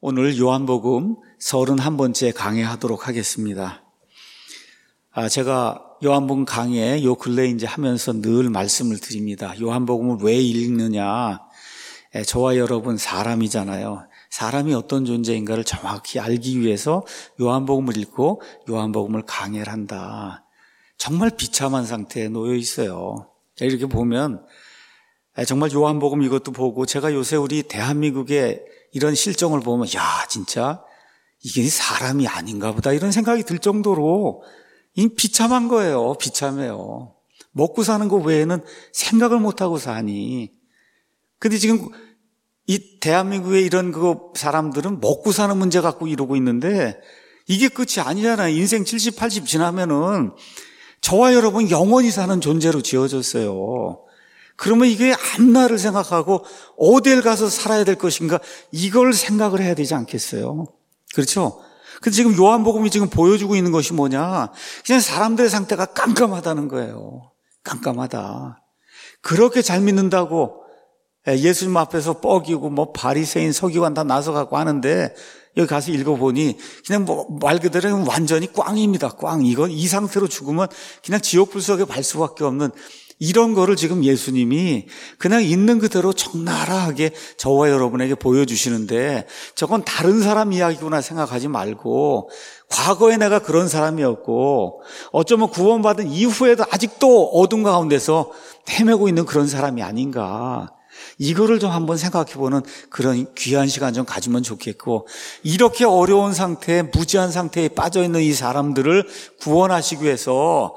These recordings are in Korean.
오늘 요한복음 31번째 강해하도록 하겠습니다. 제가 요한복음 강해 요 근래 이제 하면서 늘 말씀을 드립니다. 요한복음을 왜 읽느냐? 저와 여러분 사람이잖아요. 사람이 어떤 존재인가를 정확히 알기 위해서 요한복음을 읽고 요한복음을 강해를 한다. 정말 비참한 상태에 놓여 있어요. 이렇게 보면 정말 요한복음 이것도 보고 제가 요새 우리 대한민국의 이런 실정을 보면 진짜 이게 사람이 아닌가 보다 이런 생각이 들 정도로 비참한 거예요. 비참해요. 먹고 사는 거 외에는 생각을 못하고 사니. 근데 지금 이 대한민국의 이런 사람들은 먹고 사는 문제 갖고 이러고 있는데 이게 끝이 아니잖아요. 인생 70, 80 지나면은 저와 여러분 영원히 사는 존재로 지어졌어요. 그러면 이게 앞날을 생각하고 어딜 가서 살아야 될 것인가 이걸 생각을 해야 되지 않겠어요? 그렇죠? 근데 지금 요한복음이 지금 보여주고 있는 것이 뭐냐? 그냥 사람들의 상태가 깜깜하다는 거예요. 깜깜하다. 그렇게 잘 믿는다고 예수님 앞에서 뻐기고 바리새인 서기관 다 나서가고 하는데 여기 가서 읽어보니 그냥 말 그대로 완전히 꽝입니다. 꽝. 이건 이 상태로 죽으면 그냥 지옥 불속에 갈 수밖에 없는 이런 거를 지금 예수님이 그냥 있는 그대로 적나라하게 저와 여러분에게 보여주시는데 저건 다른 사람 이야기구나 생각하지 말고 과거에 내가 그런 사람이었고 어쩌면 구원받은 이후에도 아직도 어둠 가운데서 헤매고 있는 그런 사람이 아닌가. 이거를 좀 한번 생각해보는 그런 귀한 시간 좀 가지면 좋겠고 이렇게 어려운 상태에 무지한 상태에 빠져있는 이 사람들을 구원하시기 위해서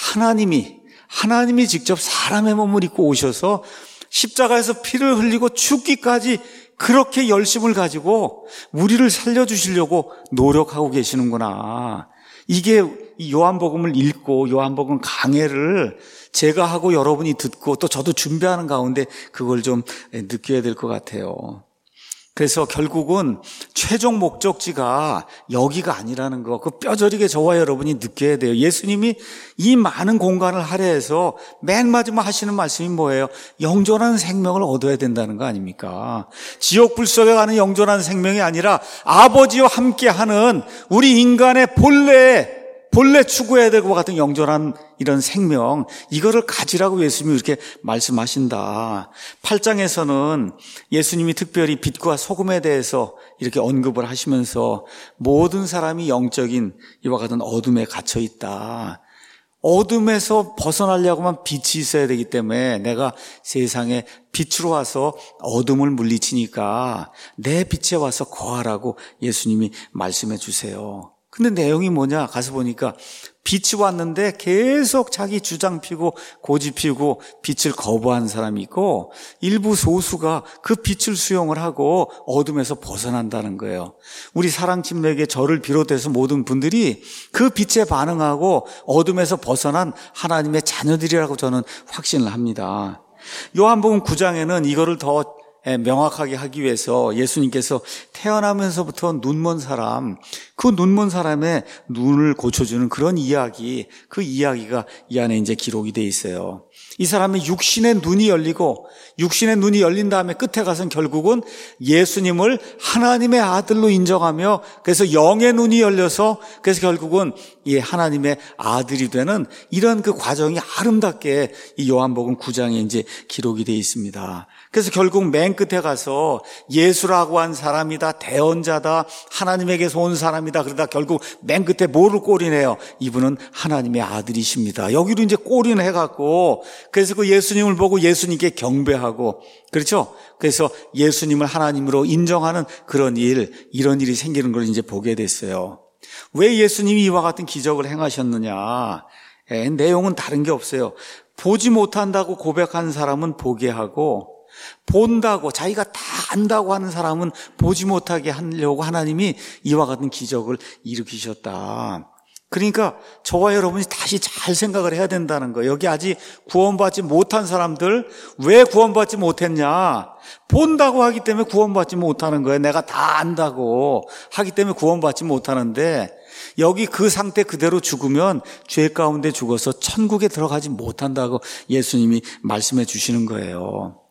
하나님이 직접 사람의 몸을 입고 오셔서 십자가에서 피를 흘리고 죽기까지 그렇게 열심을 가지고 우리를 살려주시려고 노력하고 계시는구나. 이게 이 요한복음을 읽고 요한복음 강해를 제가 하고 여러분이 듣고 또 저도 준비하는 가운데 그걸 좀 느껴야 될 것 같아요. 그래서 결국은 최종 목적지가 여기가 아니라는 거, 그 뼈저리게 저와 여러분이 느껴야 돼요. 예수님이 이 많은 공간을 할애해서 맨 마지막 하시는 말씀이 뭐예요? 영존한 생명을 얻어야 된다는 거 아닙니까? 지옥 불속에 가는 영존한 생명이 아니라 아버지와 함께하는 우리 인간의 본래 추구해야 될 것 같은 영존한 이런 생명, 이거를 가지라고 예수님이 이렇게 말씀하신다. 8장에서는 예수님이 특별히 빛과 소금에 대해서 이렇게 언급을 하시면서 모든 사람이 영적인 이와 같은 어둠에 갇혀 있다. 어둠에서 벗어나려고만 빛이 있어야 되기 때문에 내가 세상에 빛으로 와서 어둠을 물리치니까 내 빛에 와서 거하라고 예수님이 말씀해 주세요. 근데 내용이 뭐냐? 가서 보니까 빛이 왔는데 계속 자기 주장 피고 고집 피고 빛을 거부한 사람이 있고 일부 소수가 그 빛을 수용을 하고 어둠에서 벗어난다는 거예요. 우리 사랑팀에게 저를 비롯해서 모든 분들이 그 빛에 반응하고 어둠에서 벗어난 하나님의 자녀들이라고 저는 확신을 합니다. 요한복음 9장에는 이거를 더 명확하게 하기 위해서 예수님께서 태어나면서부터 눈먼 사람, 그 눈먼 사람의 눈을 고쳐주는 그런 이야기, 그 이야기가 이 안에 이제 기록이 돼 있어요. 이 사람의 육신의 눈이 열린 다음에 끝에 가서는 결국은 예수님을 하나님의 아들로 인정하며 그래서 영의 눈이 열려서 그래서 결국은 이 하나님의 아들이 되는 이런 그 과정이 아름답게 이 요한복음 9장에 이제 기록이 돼 있습니다. 그래서 결국 맨 끝에 가서 예수라고 한 사람이다, 대언자다, 하나님에게서 온 사람이다. 그러다 결국 맨 끝에 뭐를 꼬리내요? 이분은 하나님의 아들이십니다. 여기로 이제 꼬리를 해갖고 그래서 그 예수님을 보고 예수님께 경배하고 그렇죠? 그래서 예수님을 하나님으로 인정하는 그런 이런 일이 생기는 걸 이제 보게 됐어요. 왜 예수님이 이와 같은 기적을 행하셨느냐? 내용은 다른 게 없어요. 보지 못한다고 고백한 사람은 보게 하고 본다고 자기가 다 안다고 하는 사람은 보지 못하게 하려고 하나님이 이와 같은 기적을 일으키셨다. 그러니까 저와 여러분이 다시 잘 생각을 해야 된다는 거예요. 여기 아직 구원받지 못한 사람들 왜 구원받지 못했냐? 본다고 하기 때문에 구원받지 못하는 거예요. 내가 다 안다고 하기 때문에 구원받지 못하는데 여기 그 상태 그대로 죽으면 죄 가운데 죽어서 천국에 들어가지 못한다고 예수님이 말씀해 주시는 거예요.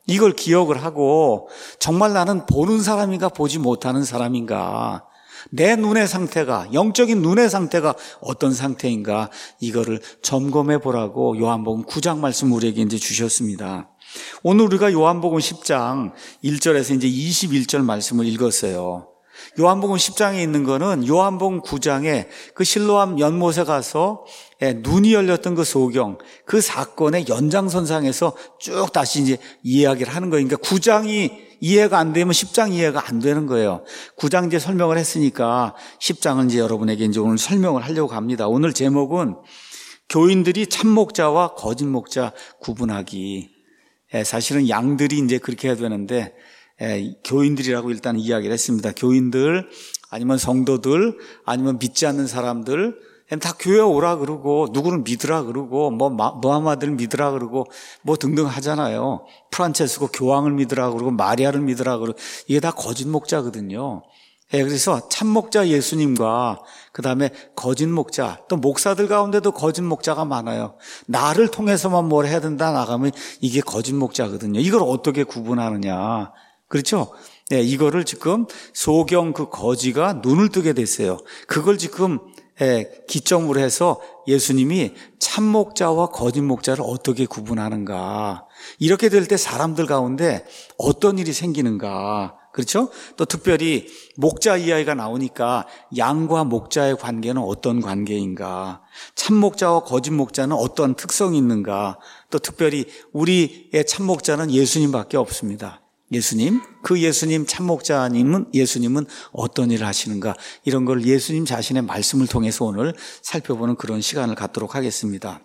이걸 기억을 하고 정말 나는 보는 사람인가 보지 못하는 사람인가, 내 눈의 상태가, 영적인 눈의 상태가 어떤 상태인가, 이거를 점검해 보라고 요한복음 9장 말씀 우리에게 이제 주셨습니다. 오늘 우리가 요한복음 10장 1절에서 이제 21절 말씀을 읽었어요. 요한복음 10장에 있는 거는 요한복음 9장에 그 실로암 연못에 가서 눈이 열렸던 그 소경, 그 사건의 연장선상에서 쭉 다시 이제 이야기를 하는 거예요. 그러니까 9장이 이해가 안 되면 10장 이해가 안 되는 거예요. 9장 이제 설명을 했으니까 10장은 이제 여러분에게 이제 오늘 설명을 하려고 합니다. 오늘 제목은 교인들이 참목자와 거짓 목자 구분하기. 사실은 양들이 이제 그렇게 해야 되는데 교인들이라고 일단 이야기를 했습니다. 교인들, 아니면 성도들, 아니면 믿지 않는 사람들, 다 교회 오라 그러고, 누구는 믿으라 그러고, 무하마드를 믿으라 그러고, 등등 하잖아요. 프란체스코 교황을 믿으라 그러고, 마리아를 믿으라 그러고, 이게 다 거짓 목자거든요. 그래서 참 목자 예수님과 그 다음에 거짓 목자, 또 목사들 가운데도 거짓 목자가 많아요. 나를 통해서만 뭘 해야 된다 나가면 이게 거짓 목자거든요. 이걸 어떻게 구분하느냐. 그렇죠? 이거를 지금 소경 그 거지가 눈을 뜨게 됐어요. 그걸 지금 기점으로 해서 예수님이 참 목자와 거짓 목자를 어떻게 구분하는가. 이렇게 될 때 사람들 가운데 어떤 일이 생기는가. 그렇죠? 또 특별히 목자 이야기가 나오니까 양과 목자의 관계는 어떤 관계인가, 참 목자와 거짓 목자는 어떤 특성이 있는가, 또 특별히 우리의 참 목자는 예수님밖에 없습니다. 예수님, 그 예수님 참 목자님은 예수님은 어떤 일을 하시는가, 이런 걸 예수님 자신의 말씀을 통해서 오늘 살펴보는 그런 시간을 갖도록 하겠습니다.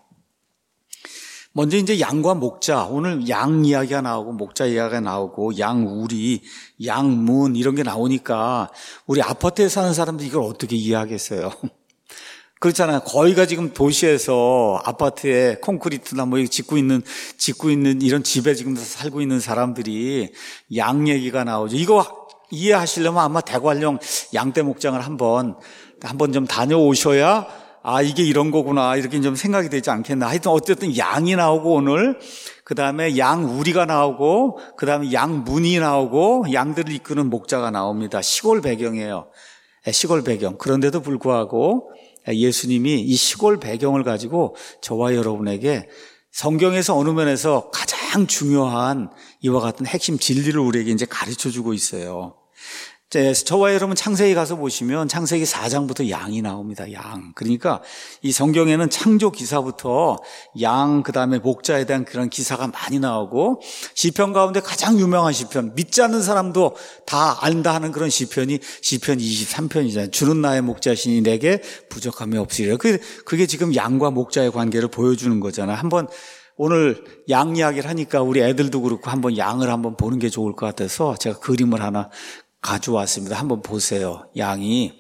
먼저 이제 양과 목자, 오늘 양 이야기가 나오고 목자 이야기가 나오고 양우리, 양문 이런 게 나오니까 우리 아파트에 사는 사람들이 이걸 어떻게 이해하겠어요? 그렇잖아요. 거의가 지금 도시에서 아파트에 콘크리트나 짓고 있는 이런 집에 지금 살고 있는 사람들이 양 얘기가 나오죠. 이거 이해하시려면 아마 대관령 양떼 목장을 한번 좀 다녀오셔야 이게 이런 거구나, 이렇게 좀 생각이 되지 않겠나. 하여튼 어쨌든 양이 나오고 오늘, 그 다음에 양우리가 나오고, 그 다음에 양문이 나오고, 양들을 이끄는 목자가 나옵니다. 시골 배경이에요. 시골 배경. 그런데도 불구하고 예수님이 이 시골 배경을 가지고 저와 여러분에게 성경에서 어느 면에서 가장 중요한 이와 같은 핵심 진리를 우리에게 이제 가르쳐 주고 있어요. 저와 여러분 창세기 가서 보시면 창세기 4장부터 양이 나옵니다. 양. 그러니까 이 성경에는 창조 기사부터 양, 그 다음에 목자에 대한 그런 기사가 많이 나오고, 시편 가운데 가장 유명한 시편, 믿지 않는 사람도 다 안다 하는 그런 시편이 시편 23편이잖아요. 주는 나의 목자시니 내게 부족함이 없으리라. 그게 지금 양과 목자의 관계를 보여주는 거잖아요. 한번 오늘 양 이야기를 하니까 우리 애들도 그렇고 한번 양을 한번 보는 게 좋을 것 같아서 제가 그림을 하나 가져왔습니다. 한번 보세요. 양이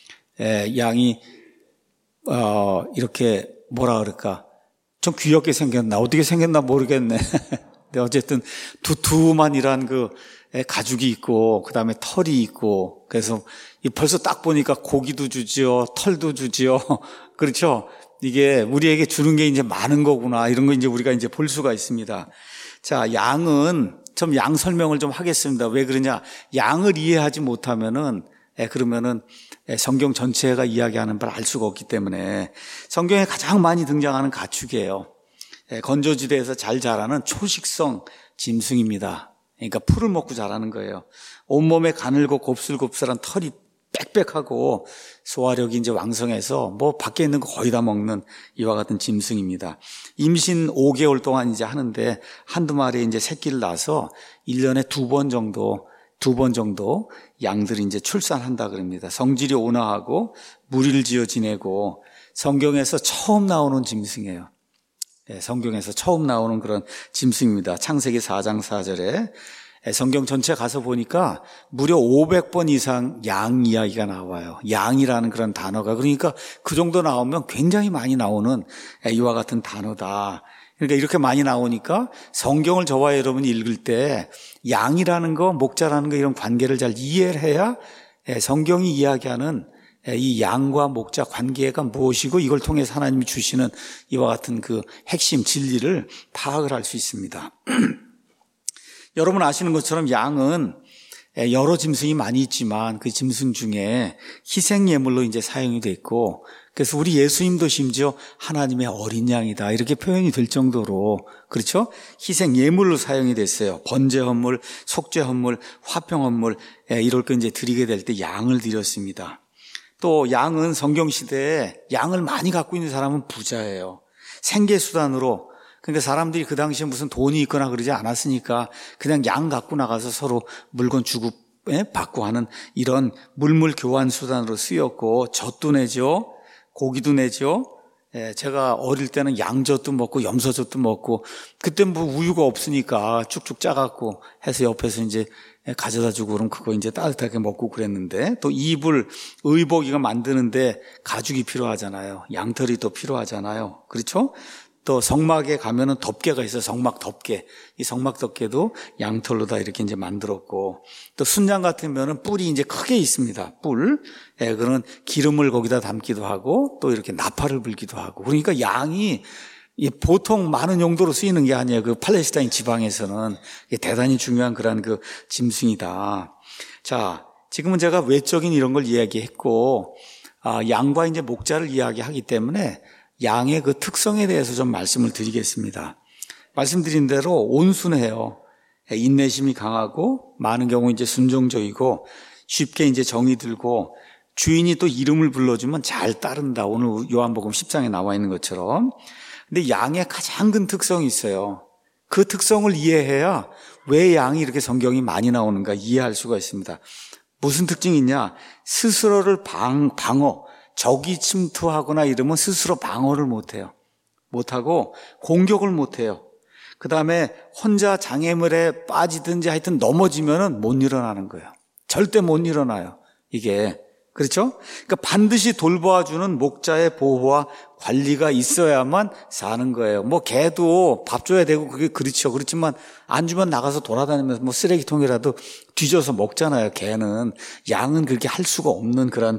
이렇게 뭐라 그럴까, 좀 귀엽게 생겼나, 어떻게 생겼나 모르겠네. 근데 어쨌든 두툼한이란 그 가죽이 있고, 그 다음에 털이 있고, 그래서 벌써 딱 보니까 고기도 주지요, 털도 주지요. 그렇죠? 이게 우리에게 주는 게 이제 많은 거구나, 이런 거 이제 우리가 이제 볼 수가 있습니다. 자, 양은 좀 양 설명을 좀 하겠습니다. 왜 그러냐? 양을 이해하지 못하면은 그러면은 성경 전체가 이야기하는 바를 알 수가 없기 때문에 성경에 가장 많이 등장하는 가축이에요. 건조지대에서 잘 자라는 초식성 짐승입니다. 그러니까 풀을 먹고 자라는 거예요. 온몸에 가늘고 곱슬곱슬한 털이 빽빽하고 소화력이 이제 왕성해서 밖에 있는 거 거의 다 먹는 이와 같은 짐승입니다. 임신 5개월 동안 이제 하는데 한두 마리 이제 새끼를 낳아서 1년에 두 번 정도 양들이 이제 출산한다 그럽니다. 성질이 온화하고 무리를 지어 지내고 성경에서 처음 나오는 짐승이에요. 성경에서 처음 나오는 그런 짐승입니다. 창세기 4장 4절에 성경 전체 가서 보니까 무려 500번 이상 양 이야기가 나와요. 양이라는 그런 단어가. 그러니까 그 정도 나오면 굉장히 많이 나오는 이와 같은 단어다. 그러니까 이렇게 많이 나오니까 성경을 저와 여러분이 읽을 때 양이라는 거, 목자라는 거, 이런 관계를 잘 이해를 해야 성경이 이야기하는 이 양과 목자 관계가 무엇이고 이걸 통해서 하나님이 주시는 이와 같은 그 핵심 진리를 파악을 할 수 있습니다. 여러분 아시는 것처럼 양은 여러 짐승이 많이 있지만 그 짐승 중에 희생예물로 이제 사용이 돼 있고, 그래서 우리 예수님도 심지어 하나님의 어린 양이다 이렇게 표현이 될 정도로, 그렇죠? 희생예물로 사용이 됐어요. 번제헌물, 속죄헌물, 화평헌물, 이럴 거 이제 드리게 될 때 양을 드렸습니다. 또 양은 성경시대에 양을 많이 갖고 있는 사람은 부자예요. 생계수단으로. 그러니까 사람들이 그 당시에 무슨 돈이 있거나 그러지 않았으니까 그냥 양 갖고 나가서 서로 물건 주고 받고 하는 이런 물물 교환 수단으로 쓰였고, 젖도 내죠. 고기도 내죠. 제가 어릴 때는 양젖도 먹고 염소젖도 먹고, 그때 뭐 우유가 없으니까 쭉쭉 짜갖고 해서 옆에서 이제 가져다 주고 그럼 그거 이제 따뜻하게 먹고 그랬는데, 또 이불, 의복이가 만드는데 가죽이 필요하잖아요. 양털이 또 필요하잖아요. 그렇죠? 또 성막에 가면은 덮개가 있어요. 성막 덮개. 이 성막 덮개도 양털로 다 이렇게 이제 만들었고, 또 순양 같으면은 뿔이 이제 크게 있습니다. 뿔. 그런 기름을 거기다 담기도 하고, 또 이렇게 나팔을 불기도 하고. 그러니까 양이 보통 많은 용도로 쓰이는 게 아니에요. 그 팔레스타인 지방에서는 대단히 중요한 그런 그 짐승이다. 자, 지금은 제가 외적인 이런 걸 이야기했고, 양과 이제 목자를 이야기하기 때문에 양의 그 특성에 대해서 좀 말씀을 드리겠습니다. 말씀드린 대로 온순해요. 인내심이 강하고, 많은 경우 이제 순종적이고, 쉽게 이제 정이 들고, 주인이 또 이름을 불러주면 잘 따른다. 오늘 요한복음 10장에 나와 있는 것처럼. 근데 양의 가장 큰 특성이 있어요. 그 특성을 이해해야 왜 양이 이렇게 성경이 많이 나오는가 이해할 수가 있습니다. 무슨 특징이 있냐? 스스로를 방어, 적이 침투하거나 이러면 스스로 방어를 못해요. 못하고 공격을 못해요. 그 다음에 혼자 장애물에 빠지든지 하여튼 넘어지면은 못 일어나는 거예요. 절대 못 일어나요. 이게. 그렇죠? 그러니까 반드시 돌봐주는 목자의 보호와 관리가 있어야만 사는 거예요. 뭐 개도 밥 줘야 되고 그게 그렇죠. 그렇지만 안 주면 나가서 돌아다니면서 뭐 쓰레기통이라도 뒤져서 먹잖아요. 개는. 양은 그렇게 할 수가 없는 그런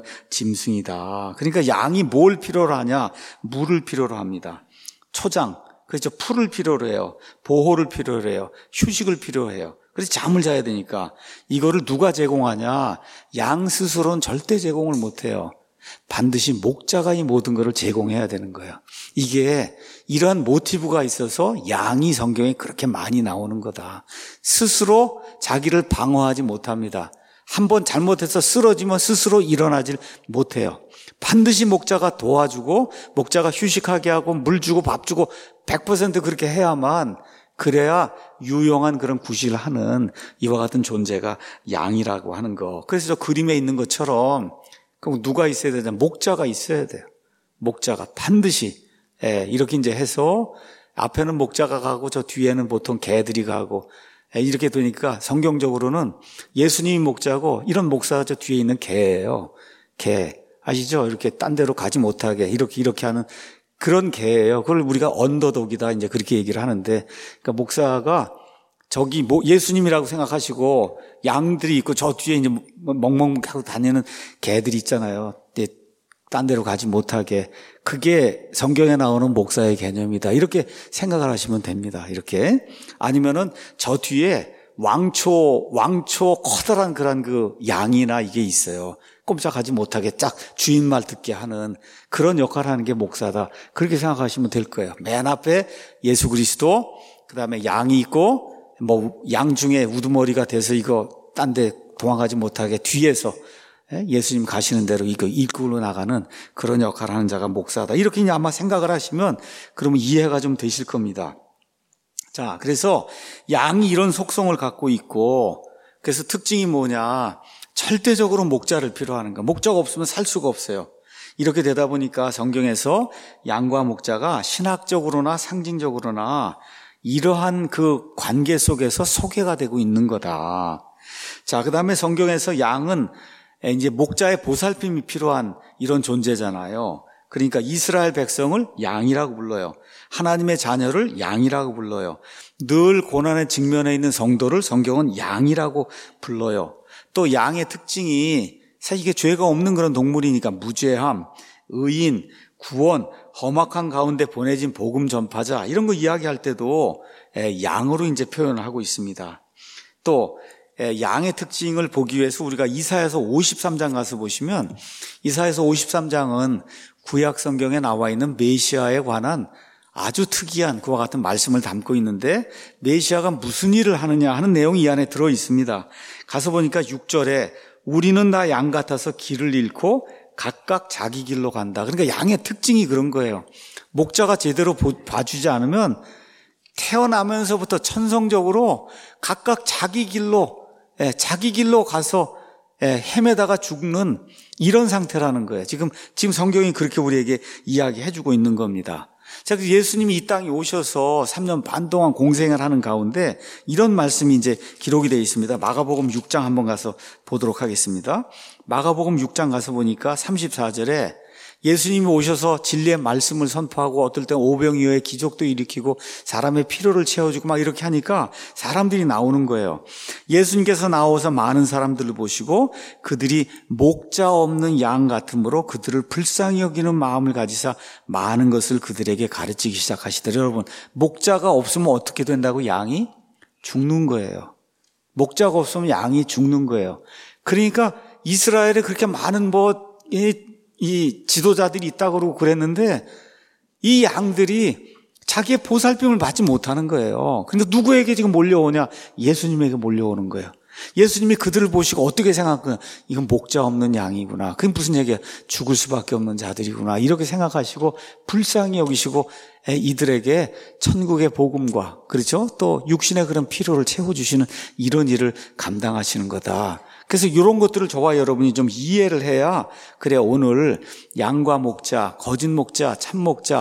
짐승이다. 그러니까 양이 뭘 필요로 하냐? 물을 필요로 합니다. 초장, 그렇죠. 풀을 필요로 해요. 보호를 필요로 해요. 휴식을 필요로 해요. 그래서 잠을 자야 되니까. 이거를 누가 제공하냐? 양 스스로는 절대 제공을 못해요. 반드시 목자가 이 모든 것을 제공해야 되는 거예요. 이게 이러한 모티브가 있어서 양이 성경에 그렇게 많이 나오는 거다. 스스로 자기를 방어하지 못합니다. 한번 잘못해서 쓰러지면 스스로 일어나질 못해요. 반드시 목자가 도와주고, 목자가 휴식하게 하고, 물 주고 밥 주고 100% 그렇게 해야만, 그래야 유용한 그런 구실을 하는 이와 같은 존재가 양이라고 하는 거. 그래서 저 그림에 있는 것처럼 그럼 누가 있어야 되냐? 목자가 있어야 돼요. 목자가 반드시. 이렇게 이제 해서 앞에는 목자가 가고 저 뒤에는 보통 개들이 가고, 이렇게 되니까 성경적으로는 예수님이 목자고 이런 목사가 저 뒤에 있는 개예요. 개. 아시죠? 이렇게 딴 데로 가지 못하게 이렇게 하는 그런 개예요. 그걸 우리가 언더독이다 이제 그렇게 얘기를 하는데, 그러니까 목사가 저기 예수님이라고 생각하시고 양들이 있고 저 뒤에 이제 멍멍하고 다니는 개들이 있잖아요. 딴 데로 가지 못하게. 그게 성경에 나오는 목사의 개념이다. 이렇게 생각을 하시면 됩니다. 이렇게. 아니면은 저 뒤에 왕초 커다란 그런 그 양이나 이게 있어요. 꼼짝하지 못하게 짝 주인 말 듣게 하는 그런 역할을 하는 게 목사다. 그렇게 생각하시면 될 거예요. 맨 앞에 예수 그리스도, 그 다음에 양이 있고, 뭐 양 중에 우두머리가 돼서 이거 딴 데 도망가지 못하게 뒤에서 예수님 가시는 대로 이거 일꾼으로 나가는 그런 역할을 하는 자가 목사다. 이렇게 이제 아마 생각을 하시면 그러면 이해가 좀 되실 겁니다. 자, 그래서 양이 이런 속성을 갖고 있고, 그래서 특징이 뭐냐? 절대적으로 목자를 필요하는 거. 목자가 없으면 살 수가 없어요. 이렇게 되다 보니까 성경에서 양과 목자가 신학적으로나 상징적으로나 이러한 그 관계 속에서 소개가 되고 있는 거다. 자, 그 다음에 성경에서 양은 이제 목자의 보살핌이 필요한 이런 존재잖아요. 그러니까 이스라엘 백성을 양이라고 불러요. 하나님의 자녀를 양이라고 불러요. 늘 고난의 직면에 있는 성도를 성경은 양이라고 불러요. 또 양의 특징이 사실 이게 죄가 없는 그런 동물이니까 무죄함, 의인, 구원, 험악한 가운데 보내진 복음 전파자 이런 거 이야기할 때도 양으로 이제 표현을 하고 있습니다. 또 양의 특징을 보기 위해서 우리가 이사야서 53장 가서 보시면 이사야서 53장은 구약 성경에 나와 있는 메시아에 관한 아주 특이한 그와 같은 말씀을 담고 있는데 메시아가 무슨 일을 하느냐 하는 내용이 이 안에 들어 있습니다. 가서 보니까 6절에 우리는 다 양 같아서 길을 잃고 각각 자기 길로 간다. 그러니까 양의 특징이 그런 거예요. 목자가 제대로 봐주지 않으면 태어나면서부터 천성적으로 각각 자기 길로 가서 헤매다가 죽는 이런 상태라는 거예요. 지금 성경이 그렇게 우리에게 이야기해 주고 있는 겁니다. 자, 그래서 예수님이 이 땅에 오셔서 3년 반 동안 공생을 하는 가운데 이런 말씀이 이제 기록이 되어 있습니다. 마가복음 6장 한번 가서 보도록 하겠습니다. 마가복음 6장 가서 보니까 34절에 예수님이 오셔서 진리의 말씀을 선포하고 어떨 땐 오병이어의 기적도 일으키고 사람의 필요를 채워주고 막 이렇게 하니까 사람들이 나오는 거예요. 예수님께서 나와서 많은 사람들을 보시고 그들이 목자 없는 양 같으므로 그들을 불쌍히 여기는 마음을 가지사 많은 것을 그들에게 가르치기 시작하시더라. 여러분, 목자가 없으면 어떻게 된다고? 양이 죽는 거예요. 목자가 없으면 양이 죽는 거예요. 그러니까 이스라엘에 그렇게 많은 이 지도자들이 있다고 그러고 그랬는데 이 양들이 자기의 보살핌을 받지 못하는 거예요. 그러니까 누구에게 지금 몰려오냐? 예수님에게 몰려오는 거예요. 예수님이 그들을 보시고 어떻게 생각하냐? 이건 목자 없는 양이구나. 그게 무슨 얘기야? 죽을 수밖에 없는 자들이구나. 이렇게 생각하시고 불쌍히 여기시고 이들에게 천국의 복음과 그렇죠? 또 육신의 그런 필요를 채워주시는 이런 일을 감당하시는 거다. 그래서 이런 것들을 저와 여러분이 좀 이해를 해야 그래 오늘 양과 목자, 거짓 목자, 참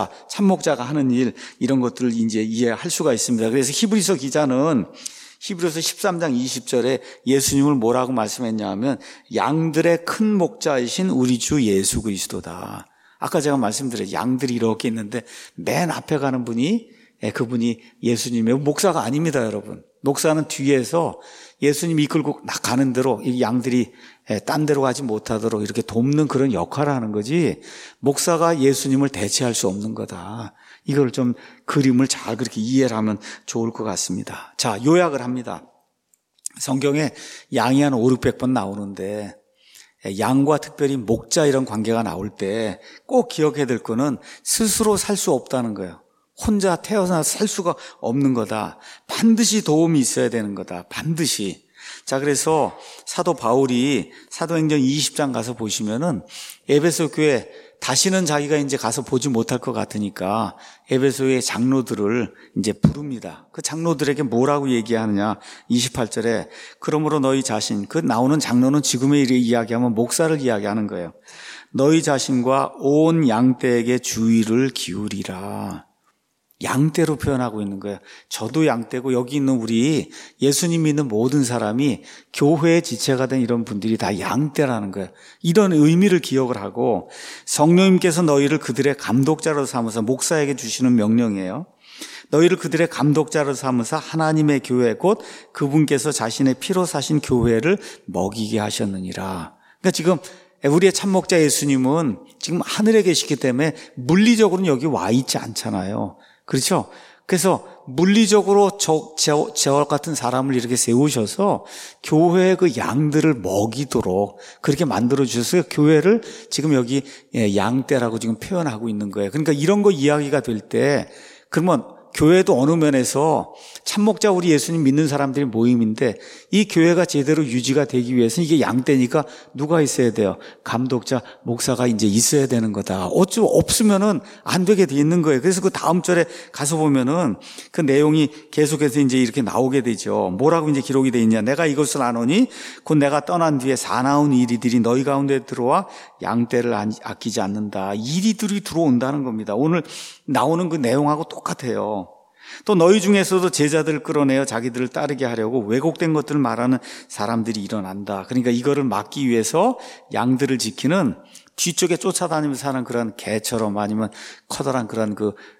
목자가 하는 일 이런 것들을 이제 이해할 수가 있습니다. 그래서 히브리서 기자는 히브리서 13장 20절에 예수님을 뭐라고 말씀했냐 하면 양들의 큰 목자이신 우리 주 예수 그리스도다. 아까 제가 말씀드렸죠. 양들이 이렇게 있는데 맨 앞에 가는 분이 그분이 예수님의 목사가 아닙니다, 여러분. 목사는 뒤에서 예수님이 이끌고 가는 대로 이 양들이 딴 데로 가지 못하도록 이렇게 돕는 그런 역할을 하는 거지 목사가 예수님을 대체할 수 없는 거다. 이걸 좀 그림을 잘 그렇게 이해를 하면 좋을 것 같습니다. 자, 요약을 합니다. 성경에 양이 한 500-600번 나오는데 양과 특별히 목자 이런 관계가 나올 때 꼭 기억해야 될 거는 스스로 살 수 없다는 거예요. 혼자 태어나서 살 수가 없는 거다. 반드시 도움이 있어야 되는 거다. 반드시. 자, 그래서 사도 바울이 사도행전 20장 가서 보시면은 에베소 교회 다시는 자기가 이제 가서 보지 못할 것 같으니까 에베소의 장로들을 이제 부릅니다. 그 장로들에게 뭐라고 얘기하느냐? 28절에 그러므로 너희 자신, 그 나오는 장로는 지금의 일을 이야기하면 목사를 이야기하는 거예요. 너희 자신과 온 양떼에게 주의를 기울이라. 양떼로 표현하고 있는 거예요. 저도 양떼고 여기 있는 우리 예수님 믿는 모든 사람이 교회의 지체가 된 이런 분들이 다 양떼라는 거예요. 이런 의미를 기억을 하고 성령님께서 너희를 그들의 감독자로 삼아서 목사에게 주시는 명령이에요. 너희를 그들의 감독자로 삼으사 하나님의 교회 곧 그분께서 자신의 피로 사신 교회를 먹이게 하셨느니라. 그러니까 지금 우리의 참목자 예수님은 지금 하늘에 계시기 때문에 물리적으로는 여기 와 있지 않잖아요. 그렇죠? 그래서 물리적으로 저와 같은 사람을 이렇게 세우셔서 교회의 그 양들을 먹이도록 그렇게 만들어 주셔서 교회를 지금 여기 양떼라고 지금 표현하고 있는 거예요. 그러니까 이런 거 이야기가 될 때 그러면 교회도 어느 면에서 참목자 우리 예수님 믿는 사람들이 모임인데 이 교회가 제대로 유지가 되기 위해서는 이게 양떼니까 누가 있어야 돼요? 감독자, 목사가 이제 있어야 되는 거다. 어쩌 없으면은 안 되게 돼 있는 거예요. 그래서 그 다음 절에 가서 보면은 그 내용이 계속해서 이제 이렇게 나오게 되죠. 뭐라고 이제 기록이 돼 있냐? 내가 이것을 아노니 곧 내가 떠난 뒤에 사나운 이리들이 너희 가운데 들어와 양떼를 아끼지 않는다. 이리들이 들어온다는 겁니다. 오늘 나오는 그 내용하고 똑같아요. 또 너희 중에서도 제자들을 끌어내어 자기들을 따르게 하려고 왜곡된 것들을 말하는 사람들이 일어난다. 그러니까 이거를 막기 위해서 양들을 지키는 뒤쪽에 쫓아다니면서 사는 그런 개처럼 아니면 커다란 그런 그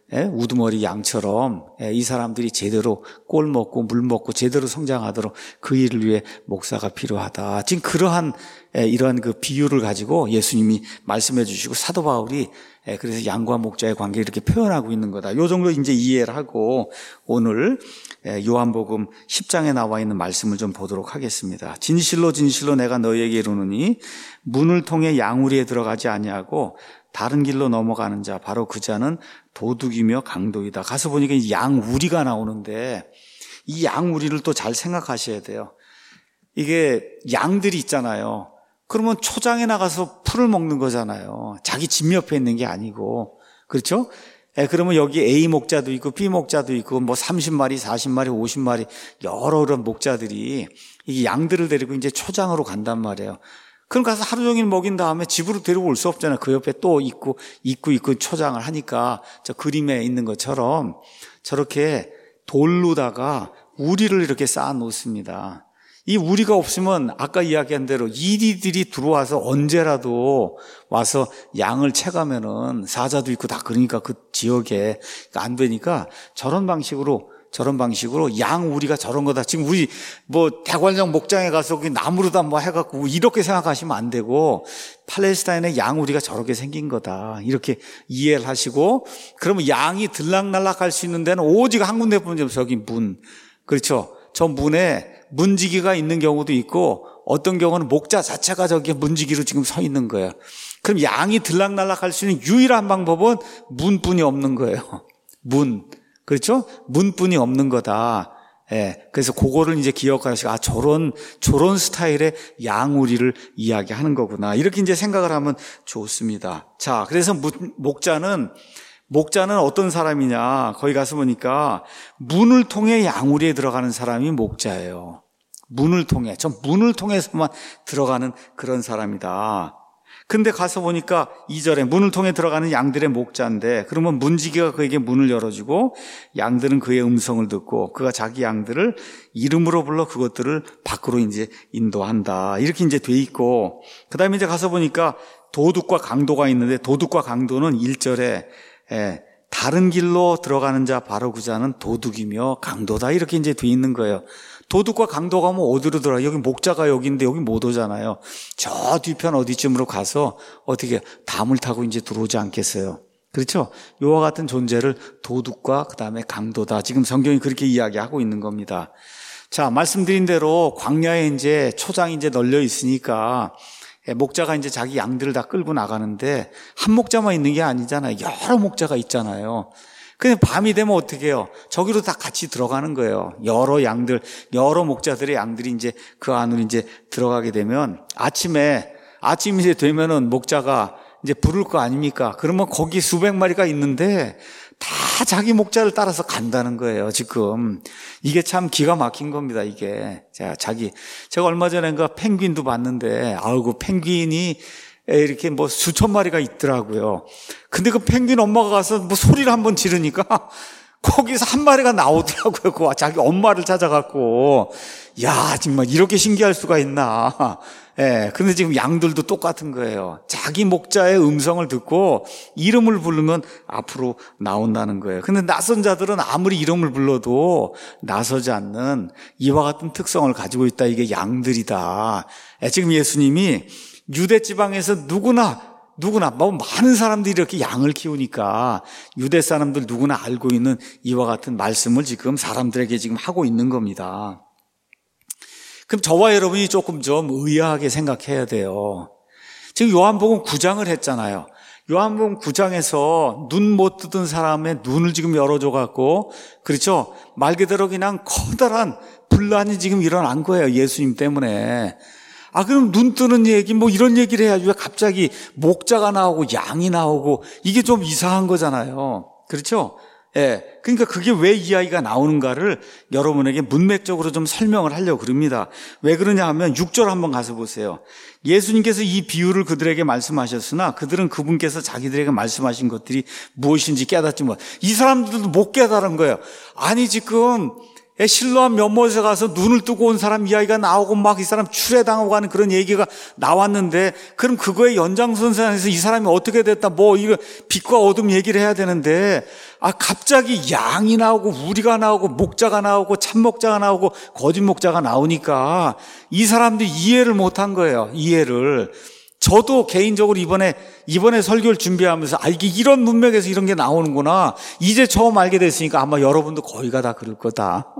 우두머리 양처럼 이 사람들이 제대로 꼴 먹고 물 먹고 제대로 성장하도록 그 일을 위해 목사가 필요하다. 지금 그러한 이러한 그 비유를 가지고 예수님이 말씀해 주시고 사도 바울이 그래서 양과 목자의 관계를 이렇게 표현하고 있는 거다. 요 정도 이제 이해를 하고 오늘 요한복음 10장에 나와 있는 말씀을 좀 보도록 하겠습니다. 진실로 진실로 내가 너희에게 이르노니 문을 통해 양우리에 들어가지 아니하고 다른 길로 넘어가는 자 바로 그 자는 도둑이며 강도이다. 가서 보니까 양우리가 나오는데 이 양우리를 또 잘 생각하셔야 돼요. 이게 양들이 있잖아요. 그러면 초장에 나가서 풀을 먹는 거잖아요. 자기 집 옆에 있는 게 아니고. 그렇죠? 그러면 여기 A 목자도 있고 B 목자도 있고 뭐 30마리, 40마리, 50마리 여러 그런 목자들이 이 양들을 데리고 이제 초장으로 간단 말이에요. 그럼 가서 하루 종일 먹인 다음에 집으로 데리고 올 수 없잖아요. 그 옆에 또 있고 초장을 하니까 저 그림에 있는 것처럼 저렇게 돌로다가 우리를 이렇게 쌓아 놓습니다. 이 우리가 없으면 아까 이야기한 대로 이리들이 들어와서 언제라도 와서 양을 채가면은 사자도 있고 다 그러니까 그 지역에 안 되니까 저런 방식으로 양 우리가 저런 거다. 지금 우리 뭐 대관령 목장에 가서 나무로다 뭐 해갖고 이렇게 생각하시면 안 되고 팔레스타인의 양 우리가 저렇게 생긴 거다. 이렇게 이해를 하시고 그러면 양이 들락날락 할 수 있는 데는 오직 한 군데 뿐이죠. 저기 문. 그렇죠. 저 문에 문지기가 있는 경우도 있고 어떤 경우는 목자 자체가 저기 문지기로 지금 서 있는 거예요. 그럼 양이 들락날락 할 수 있는 유일한 방법은 문뿐이 없는 거예요. 문. 그렇죠? 문뿐이 없는 거다. 그래서 그거를 이제 기억하시고, 저런 스타일의 양우리를 이야기하는 거구나. 이렇게 이제 생각을 하면 좋습니다. 자, 그래서 목자는 어떤 사람이냐. 거기 가서 보니까 문을 통해 양우리에 들어가는 사람이 목자예요. 문을 통해서만 들어가는 그런 사람이다. 근데 가서 보니까 2절에 문을 통해 들어가는 양들의 목자인데 그러면 문지기가 그에게 문을 열어주고 양들은 그의 음성을 듣고 그가 자기 양들을 이름으로 불러 그것들을 밖으로 이제 인도한다. 이렇게 이제 돼 있고 그 다음에 이제 가서 보니까 도둑과 강도가 있는데 도둑과 강도는 1절에 다른 길로 들어가는 자 바로 그 자는 도둑이며 강도다. 이렇게 이제 돼 있는 거예요. 도둑과 강도가 뭐 어디로 들어가? 여기 목자가 여기인데 여기 못 오잖아요. 저 뒤편 어디쯤으로 가서 어떻게 담을 타고 이제 들어오지 않겠어요? 그렇죠? 이와 같은 존재를 도둑과 그 다음에 강도다. 지금 성경이 그렇게 이야기하고 있는 겁니다. 자, 말씀드린 대로 광야에 이제 초장이 이제 널려 있으니까 목자가 이제 자기 양들을 다 끌고 나가는데 한 목자만 있는 게 아니잖아요. 여러 목자가 있잖아요. 근데 밤이 되면 어떻게 해요? 저기로 다 같이 들어가는 거예요. 여러 목자들의 양들이 이제 그 안으로 이제 들어가게 되면 아침이 이제 되면은 목자가 이제 부를 거 아닙니까? 그러면 거기 수백 마리가 있는데 다 자기 목자를 따라서 간다는 거예요, 지금. 이게 참 기가 막힌 겁니다, 이게. 제가 얼마 전에 펭귄도 봤는데, 그 펭귄이 이렇게 뭐 수천 마리가 있더라고요. 근데 그 펭귄 엄마가 가서 뭐 소리를 한번 지르니까 거기서 한 마리가 나오더라고요. 그 자기 엄마를 찾아갖고. 야, 정말 이렇게 신기할 수가 있나. 근데 지금 양들도 똑같은 거예요. 자기 목자의 음성을 듣고 이름을 부르면 앞으로 나온다는 거예요. 근데 낯선 자들은 아무리 이름을 불러도 나서지 않는 이와 같은 특성을 가지고 있다. 이게 양들이다. 지금 예수님이 유대 지방에서 누구나 뭐 많은 사람들이 이렇게 양을 키우니까 유대 사람들 누구나 알고 있는 이와 같은 말씀을 지금 사람들에게 지금 하고 있는 겁니다. 그럼 저와 여러분이 조금 좀 의아하게 생각해야 돼요. 지금 요한복음 9장을 했잖아요. 요한복음 9장에서 눈 못 뜨던 사람의 눈을 지금 열어줘갖고, 그렇죠? 말 그대로 그냥 커다란 분란이 지금 일어난 거예요. 예수님 때문에. 그럼 눈 뜨는 얘기, 뭐 이런 얘기를 해야지. 왜 갑자기 목자가 나오고 양이 나오고, 이게 좀 이상한 거잖아요. 그렇죠? 그러니까 그게 왜 이 이야기가 나오는가를 여러분에게 문맥적으로 좀 설명을 하려고 그럽니다. 왜 그러냐 하면 6절 한번 가서 보세요. 예수님께서 이 비유를 그들에게 말씀하셨으나 그들은 그분께서 자기들에게 말씀하신 것들이 무엇인지 깨닫지 못. 이 사람들도 못 깨달은 거예요. 아니 지금 실로암 면못에 가서 눈을 뜨고 온 사람 이야기가 나오고 막 이 사람 추례당하고 하는 그런 얘기가 나왔는데, 그럼 그거의 연장선상에서 이 사람이 어떻게 됐다, 뭐 이거 빛과 어둠 얘기를 해야 되는데, 갑자기 양이 나오고 우리가 나오고 목자가 나오고 참목자가 나오고 거짓 목자가 나오니까 이 사람들이 이해를 못한 거예요. 이해를. 저도 개인적으로 이번에 설교를 준비하면서 이게 이런 문맥에서 이런 게 나오는구나, 이제 처음 알게 됐으니까 아마 여러분도 거의가 다 그럴 거다.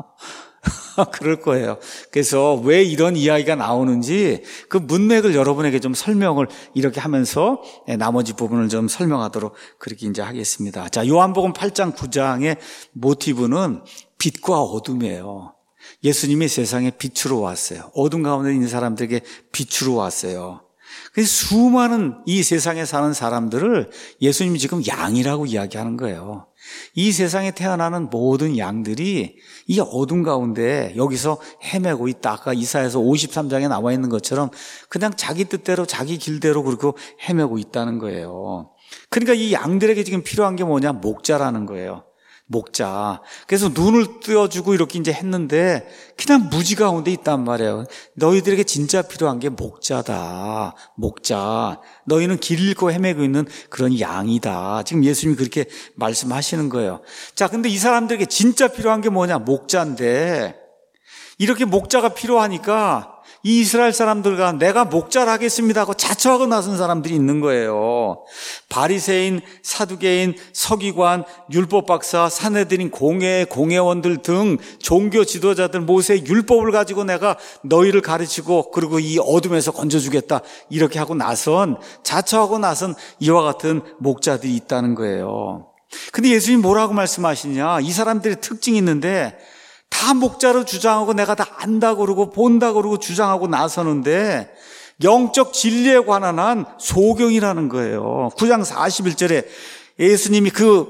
그럴 거예요. 그래서 왜 이런 이야기가 나오는지 그 문맥을 여러분에게 좀 설명을 이렇게 하면서 나머지 부분을 좀 설명하도록 그렇게 이제 하겠습니다. 자, 요한복음 8장 9장의 모티브는 빛과 어둠이에요. 예수님이 세상에 빛으로 왔어요. 어둠 가운데 있는 사람들에게 빛으로 왔어요. 그래서 수많은 이 세상에 사는 사람들을 예수님이 지금 양이라고 이야기하는 거예요. 이 세상에 태어나는 모든 양들이 이 어둠 가운데 여기서 헤매고 있다. 아까 이사야서 53장에 나와 있는 것처럼 그냥 자기 뜻대로 자기 길대로 그렇게 헤매고 있다는 거예요. 그러니까 이 양들에게 지금 필요한 게 뭐냐? 목자라는 거예요. 목자. 그래서 눈을 뜨어주고 이렇게 이제 했는데 그냥 무지 가운데 있단 말이에요. 너희들에게 진짜 필요한 게 목자다. 목자. 너희는 길 잃고 헤매고 있는 그런 양이다. 지금 예수님이 그렇게 말씀하시는 거예요. 자, 근데 이 사람들에게 진짜 필요한 게 뭐냐? 목자인데, 이렇게 목자가 필요하니까 이 이스라엘 사람들과 내가 목자를 하겠습니다 하고 자처하고 나선 사람들이 있는 거예요. 바리새인, 사두개인, 서기관, 율법 박사, 산헤드린 공회원들 등 종교 지도자들, 모세의 율법을 가지고 내가 너희를 가르치고 그리고 이 어둠에서 건져주겠다, 이렇게 하고 나선, 자처하고 나선 이와 같은 목자들이 있다는 거예요. 근데 예수님이 뭐라고 말씀하시냐? 이 사람들의 특징이 있는데 다 목자로 주장하고 내가 다 안다 그러고 본다 그러고 주장하고 나서는데 영적 진리에 관한 한 소경이라는 거예요. 9장 41절에 예수님이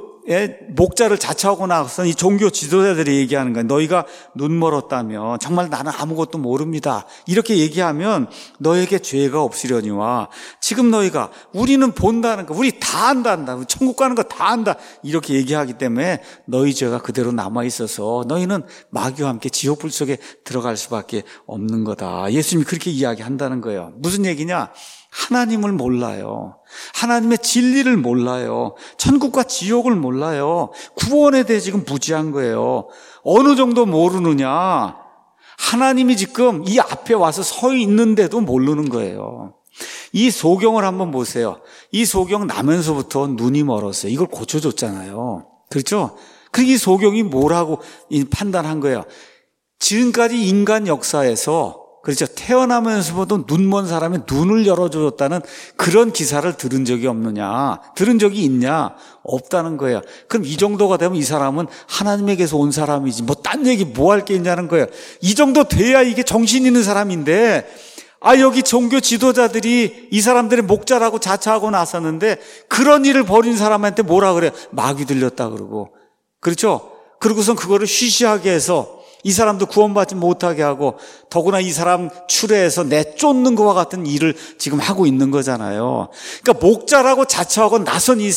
목자를 자처하고 나선 이 종교 지도자들이 얘기하는 거예요. 너희가 눈 멀었다면 정말 나는 아무것도 모릅니다, 이렇게 얘기하면 너에게 죄가 없으려니와 지금 너희가 우리는 본다는 거, 우리 다 안다, 천국 가는 거 다 안다, 이렇게 얘기하기 때문에 너희 죄가 그대로 남아있어서 너희는 마귀와 함께 지옥불 속에 들어갈 수밖에 없는 거다. 예수님이 그렇게 이야기한다는 거예요. 무슨 얘기냐? 하나님을 몰라요. 하나님의 진리를 몰라요. 천국과 지옥을 몰라요. 구원에 대해 지금 무지한 거예요. 어느 정도 모르느냐? 하나님이 지금 이 앞에 와서 서 있는데도 모르는 거예요. 이 소경을 한번 보세요. 이 소경 나면서부터 눈이 멀었어요. 이걸 고쳐줬잖아요. 그렇죠? 그 이 소경이 뭐라고 판단한 거예요? 지금까지 인간 역사에서, 그렇죠, 태어나면서부터 눈먼 사람이 눈을 열어줬다는 그런 기사를 들은 적이 없느냐? 들은 적이 있냐? 없다는 거예요. 그럼 이 정도가 되면 이 사람은 하나님에게서 온 사람이지 뭐 딴 얘기 뭐 할 게 있냐는 거예요. 이 정도 돼야 이게 정신 있는 사람인데, 여기 종교 지도자들이 이 사람들의 목자라고 자처하고 나섰는데 그런 일을 벌인 사람한테 뭐라 그래요? 마귀 들렸다 그러고, 그렇죠? 그러고선 그거를 쉬쉬하게 해서 이 사람도 구원받지 못하게 하고, 더구나 이 사람 추례해서 내쫓는 것과 같은 일을 지금 하고 있는 거잖아요. 그러니까 목자라고 자처하고 나선 이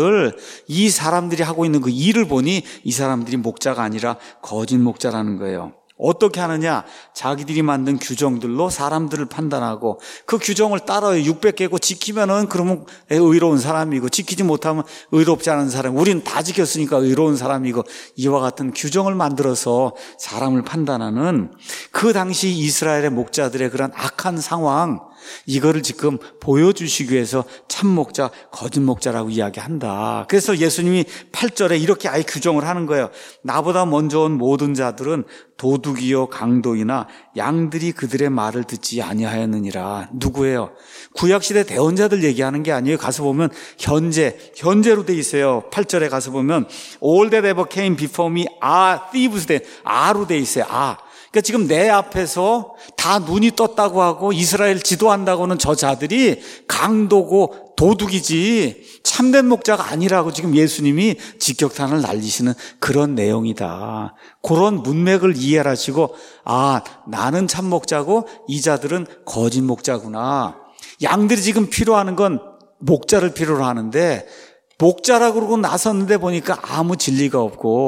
사람들이 하고 있는 그 일을 보니 이 사람들이 목자가 아니라 거짓 목자라는 거예요. 어떻게 하느냐? 자기들이 만든 규정들로 사람들을 판단하고 그 규정을 따라요. 600개고 지키면은 그러면 의로운 사람이고, 지키지 못하면 의롭지 않은 사람, 우리는 다 지켰으니까 의로운 사람이고, 이와 같은 규정을 만들어서 사람을 판단하는 그 당시 이스라엘의 목자들의 그런 악한 상황, 이거를 지금 보여주시기 위해서 참목자, 거짓 목자라고 이야기한다. 그래서 예수님이 8절에 이렇게 아예 규정을 하는 거예요. 나보다 먼저 온 모든 자들은 도둑이요 강도이나 양들이 그들의 말을 듣지 아니하였느니라. 누구예요? 구약시대 대언자들 얘기하는 게 아니에요. 가서 보면 현재로 돼 있어요. 8절에 가서 보면 All that ever came before me are thieves, 아로 돼 있어요. 그러니까 지금 내 앞에서 다 눈이 떴다고 하고 이스라엘 지도한다고는 저 자들이 강도고 도둑이지 참된 목자가 아니라고 지금 예수님이 직격탄을 날리시는 그런 내용이다. 그런 문맥을 이해하시고, 나는 참 목자고 이 자들은 거짓 목자구나. 양들이 지금 필요하는 건 목자를 필요로 하는데, 목자라고 그러고 나섰는데 보니까 아무 진리가 없고,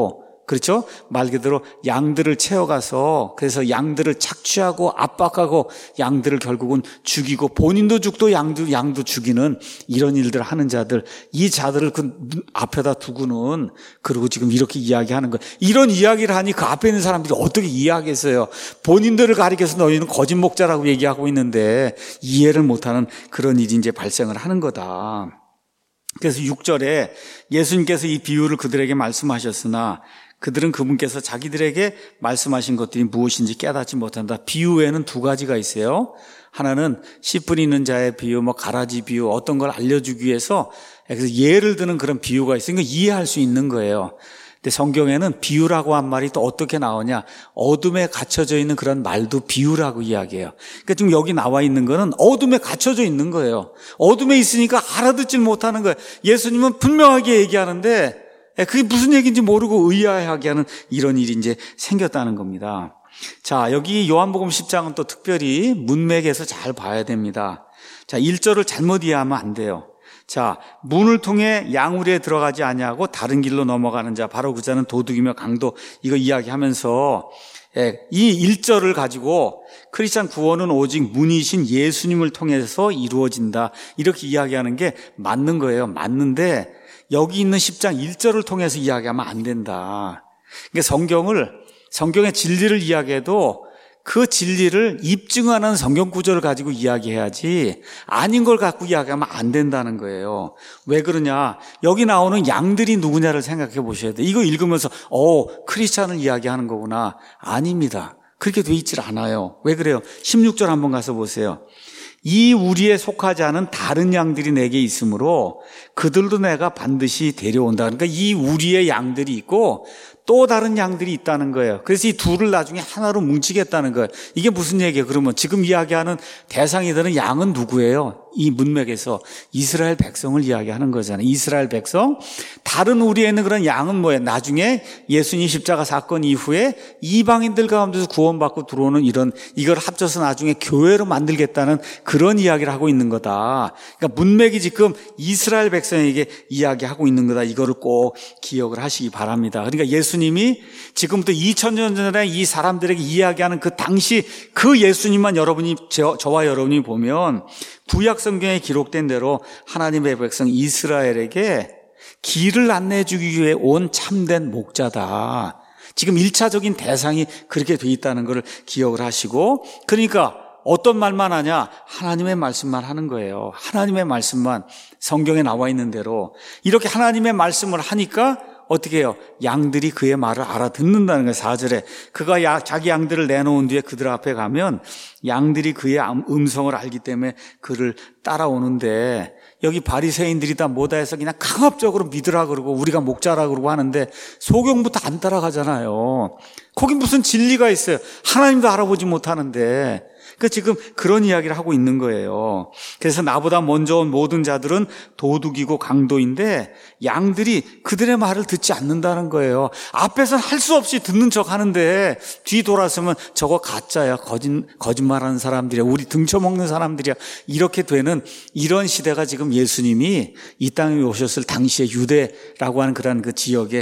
그렇죠? 말 그대로 양들을 채워가서 그래서 양들을 착취하고 압박하고 양들을 결국은 죽이고 본인도 죽고 양도 죽이는 이런 일들을 하는 자들, 이 자들을 그 앞에다 두고는 그리고 지금 이렇게 이야기하는 거예요. 이런 이야기를 하니 그 앞에 있는 사람들이 어떻게 이해하겠어요? 본인들을 가리켜서 너희는 거짓 목자라고 얘기하고 있는데 이해를 못하는 그런 일이 이제 발생을 하는 거다. 그래서 6절에 예수님께서 이 비유를 그들에게 말씀하셨으나 그들은 그분께서 자기들에게 말씀하신 것들이 무엇인지 깨닫지 못한다. 비유에는 두 가지가 있어요. 하나는 씨 뿌리는 자의 비유, 가라지 비유, 어떤 걸 알려주기 위해서 그래서 예를 드는 그런 비유가 있으니까 이해할 수 있는 거예요. 근데 성경에는 비유라고 한 말이 또 어떻게 나오냐? 어둠에 갇혀져 있는 그런 말도 비유라고 이야기해요. 그러니까 지금 여기 나와 있는 거는 어둠에 갇혀져 있는 거예요. 어둠에 있으니까 알아듣질 못하는 거예요. 예수님은 분명하게 얘기하는데 그게 무슨 얘기인지 모르고 의아해하게 하는 이런 일이 이제 생겼다는 겁니다. 자, 여기 요한복음 10장은 또 특별히 문맥에서 잘 봐야 됩니다. 자, 1절을 잘못 이해하면 안 돼요. 자, 문을 통해 양우리에 들어가지 아니하고 다른 길로 넘어가는 자, 바로 그 자는 도둑이며 강도, 이거 이야기하면서 이 1절을 가지고 크리스찬 구원은 오직 문이신 예수님을 통해서 이루어진다, 이렇게 이야기하는 게 맞는 거예요. 맞는데 여기 있는 10장 1절을 통해서 이야기하면 안 된다. 그러니까 성경의 진리를 이야기해도 그 진리를 입증하는 성경 구절을 가지고 이야기해야지 아닌 걸 갖고 이야기하면 안 된다는 거예요. 왜 그러냐? 여기 나오는 양들이 누구냐를 생각해 보셔야 돼요. 이거 읽으면서 크리스찬을 이야기하는 거구나. 아닙니다. 그렇게 돼 있질 않아요. 왜 그래요? 16절 한번 가서 보세요. 이 우리에 속하지 않은 다른 양들이 내게 있으므로 그들도 내가 반드시 데려온다. 그러니까 이 우리의 양들이 있고 또 다른 양들이 있다는 거예요. 그래서 이 둘을 나중에 하나로 뭉치겠다는 거예요. 이게 무슨 얘기예요? 그러면 지금 이야기하는 대상이 되는 양은 누구예요? 이 문맥에서 이스라엘 백성을 이야기하는 거잖아요. 이스라엘 백성. 다른 우리에 있는 그런 양은 뭐예요? 나중에 예수님 십자가 사건 이후에 이방인들 가운데서 구원받고 들어오는 이걸 합쳐서 나중에 교회로 만들겠다는 그런 이야기를 하고 있는 거다. 그러니까 문맥이 지금 이스라엘 백성에게 이야기하고 있는 거다. 이거를 꼭 기억을 하시기 바랍니다. 그러니까 예수님이 지금부터 2000년 전에 이 사람들에게 이야기하는 그 당시 그 예수님만 저와 여러분이 보면 구약 성경에 기록된 대로 하나님의 백성 이스라엘에게 길을 안내해 주기 위해 온 참된 목자다. 지금 1차적인 대상이 그렇게 돼 있다는 것을 기억을 하시고, 그러니까 어떤 말만 하냐? 하나님의 말씀만 하는 거예요. 하나님의 말씀만 성경에 나와 있는 대로 이렇게 하나님의 말씀을 하니까 어떻게 해요? 양들이 그의 말을 알아듣는다는 거예요. 4절에 그가 자기 양들을 내놓은 뒤에 그들 앞에 가면 양들이 그의 음성을 알기 때문에 그를 따라오는데, 여기 바리새인들이 다 뭐다 해서 그냥 강압적으로 믿으라 그러고 우리가 목자라 그러고 하는데 소경부터 안 따라가잖아요. 거기 무슨 진리가 있어요? 하나님도 알아보지 못하는데. 그러니까 지금 그런 이야기를 하고 있는 거예요. 그래서 나보다 먼저 온 모든 자들은 도둑이고 강도인데 양들이 그들의 말을 듣지 않는다는 거예요. 앞에서는 할 수 없이 듣는 척 하는데 뒤 돌아서면 저거 가짜야, 거짓말하는 사람들이야, 우리 등쳐먹는 사람들이야, 이렇게 되는 이런 시대가 지금 예수님이 이 땅에 오셨을 당시의 유대라고 하는 그런 그 지역의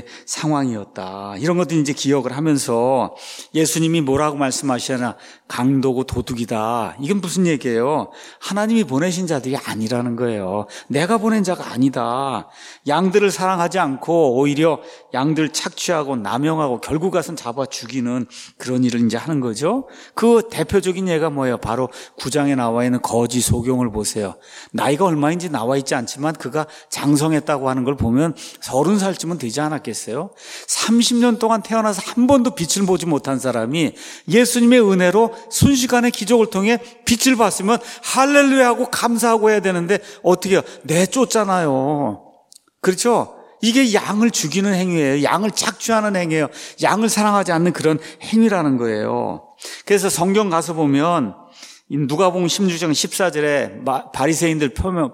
상황이었다. 이런 것들 이제 기억을 하면서 예수님이 뭐라고 말씀하시나? 강도고 도둑이다. 이건 무슨 얘기예요? 하나님이 보내신 자들이 아니라는 거예요. 내가 보낸 자가 아니다. 양들을 사랑하지 않고 오히려 양들 착취하고 남용하고 결국 가서는 잡아 죽이는 그런 일을 이제 하는 거죠. 그 대표적인 예가 뭐예요? 바로 9장에 나와 있는 거지 소경을 보세요. 나이가 얼마인지 나와 있지 않지만 그가 장성했다고 하는 걸 보면 30살쯤은 되지 않았겠어요? 30년 동안 태어나서 한 번도 빛을 보지 못한 사람이 예수님의 은혜로 순식간에 기적을 통해 빛을 봤으면 할렐루야 하고 감사하고 해야 되는데 어떻게 해요? 내쫓잖아요. 그렇죠? 이게 양을 죽이는 행위예요. 양을 착취하는 행위예요. 양을 사랑하지 않는 그런 행위라는 거예요. 그래서 성경 가서 보면 누가복음 16장 14절에 바리새인들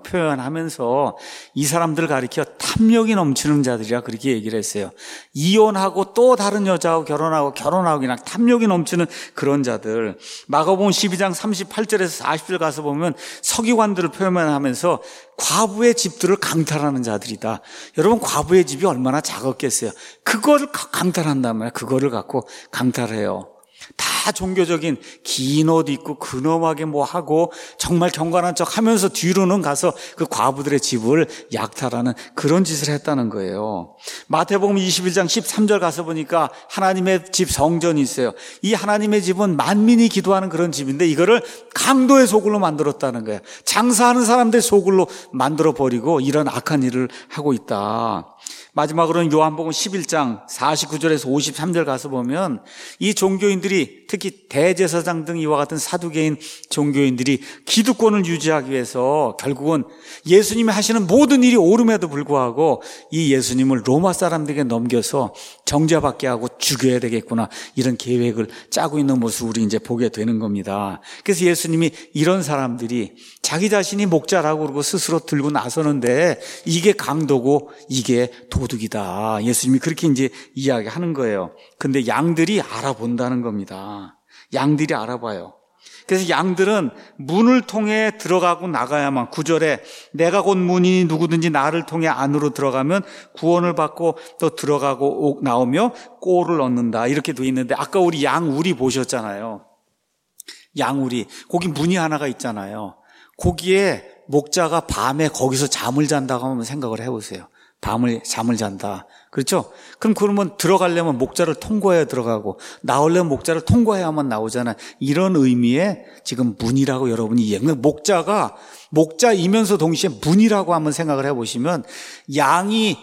표현하면서 이 사람들을 가리켜 탐욕이 넘치는 자들이라 그렇게 얘기를 했어요. 이혼하고 또 다른 여자하고 결혼하고 그냥 탐욕이 넘치는 그런 자들. 마가복음 12장 38절에서 40절 가서 보면 서기관들을 표현하면서 과부의 집들을 강탈하는 자들이다. 여러분, 과부의 집이 얼마나 작았겠어요. 그거를 강탈한단 말이에요. 그거를 갖고 강탈해요. 다 종교적인 긴 옷 입고 근엄하게 뭐 하고 정말 경건한 척 하면서 뒤로는 가서 그 과부들의 집을 약탈하는 그런 짓을 했다는 거예요. 마태복음 21장 13절 가서 보니까 하나님의 집 성전이 있어요. 이 하나님의 집은 만민이 기도하는 그런 집인데 이거를 강도의 소굴로 만들었다는 거예요. 장사하는 사람들의 소굴로 만들어버리고 이런 악한 일을 하고 있다. 마지막으로는 요한복음 11장 49절에서 53절 가서 보면 이 종교인들이, 특히 대제사장 등 이와 같은 사두개인 종교인들이 기득권을 유지하기 위해서 결국은 예수님이 하시는 모든 일이 옳음에도 불구하고 이 예수님을 로마 사람들에게 넘겨서 정죄받게 하고 죽여야 되겠구나, 이런 계획을 짜고 있는 모습을 우리 이제 보게 되는 겁니다. 그래서 예수님이 이런 사람들이 자기 자신이 목자라고 그러고 스스로 들고 나서는데 이게 강도고 이게 도둑이다. 예수님이 그렇게 이제 이야기하는 거예요. 근데 양들이 알아본다는 겁니다. 양들이 알아봐요. 그래서 양들은 문을 통해 들어가고 나가야만, 9절에 내가 곧 문이니 누구든지 나를 통해 안으로 들어가면 구원을 받고 또 들어가고 나오며 꼴을 얻는다, 이렇게 돼 있는데, 아까 우리 양우리 보셨잖아요. 양우리, 거기 문이 하나가 있잖아요. 거기에 목자가 밤에 거기서 잠을 잔다고 한번 생각을 해보세요. 잠을 잔다. 그렇죠? 그러면 들어가려면 목자를 통과해야 들어가고 나오려면 목자를 통과해야만 나오잖아요. 이런 의미의 지금 문이라고 여러분이 이해해요. 목자가 목자이면서 동시에 문이라고 한번 생각을 해보시면, 양이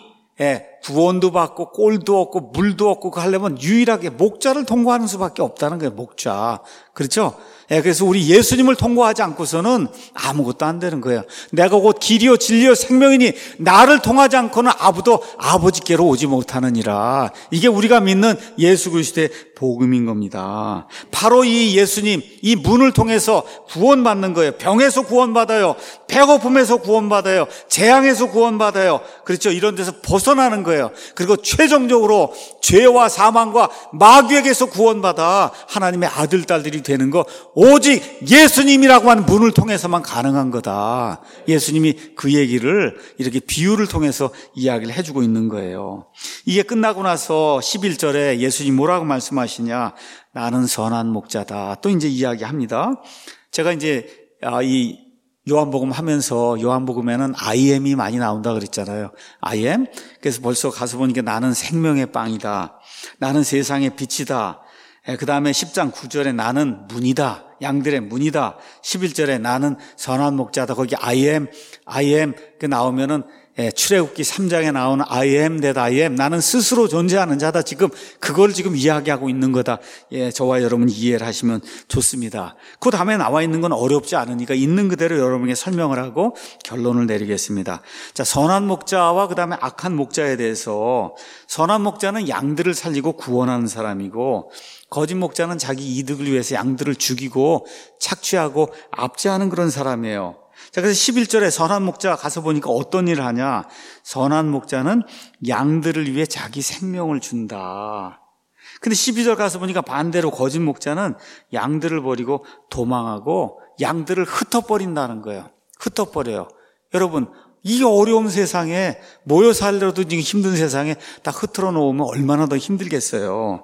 구원도 받고 꼴도 얻고 물도 얻고 하려면 유일하게 목자를 통과하는 수밖에 없다는 거예요. 목자. 그렇죠? 그래서 우리 예수님을 통과하지 않고서는 아무것도 안 되는 거예요. 내가 곧 길이요 진리요 생명이니 나를 통하지 않고는 아무도 아버지께로 오지 못하느니라. 이게 우리가 믿는 예수 그리스도의 복음인 겁니다. 바로 이 예수님, 이 문을 통해서 구원받는 거예요. 병에서 구원받아요. 배고픔에서 구원받아요. 재앙에서 구원받아요. 그렇죠? 이런 데서 벗어나는 거예요. 그리고 최종적으로 죄와 사망과 마귀에게서 구원받아 하나님의 아들, 딸들이 되는 거, 오직 예수님이라고 하는 문을 통해서만 가능한 거다. 예수님이 그 얘기를 이렇게 비유를 통해서 이야기를 해주고 있는 거예요. 이게 끝나고 나서 11절에 예수님 뭐라고 말씀하시냐? 나는 선한 목자다. 또 이제 이야기합니다. 제가 이제 이 요한복음 하면서 요한복음에는 I am이 많이 나온다 그랬잖아요. I am. 그래서 벌써 가서 보니까 나는 생명의 빵이다. 나는 세상의 빛이다. 그 다음에 10장 9절에 나는 문이다. 양들의 문이다. 11절에 나는 선한 목자다. 거기 I am 그 나오면은 출애굽기 3장에 나오는 I am that I am, 나는 스스로 존재하는 자다. 지금 그걸 지금 이야기하고 있는 거다. 저와 여러분이 이해를 하시면 좋습니다. 그 다음에 나와 있는 건 어렵지 않으니까 있는 그대로 여러분에게 설명을 하고 결론을 내리겠습니다. 자, 선한 목자와 그 다음에 악한 목자에 대해서, 선한 목자는 양들을 살리고 구원하는 사람이고, 거짓 목자는 자기 이득을 위해서 양들을 죽이고 착취하고 압제하는 그런 사람이에요. 자, 그래서 11절에 선한 목자가 가서 보니까 어떤 일을 하냐? 선한 목자는 양들을 위해 자기 생명을 준다. 근데 12절 가서 보니까 반대로 거짓 목자는 양들을 버리고 도망하고 양들을 흩어버린다는 거예요. 흩어버려요. 여러분, 이 어려운 세상에, 모여 살려도 힘든 세상에 다 흐트러 놓으면 얼마나 더 힘들겠어요.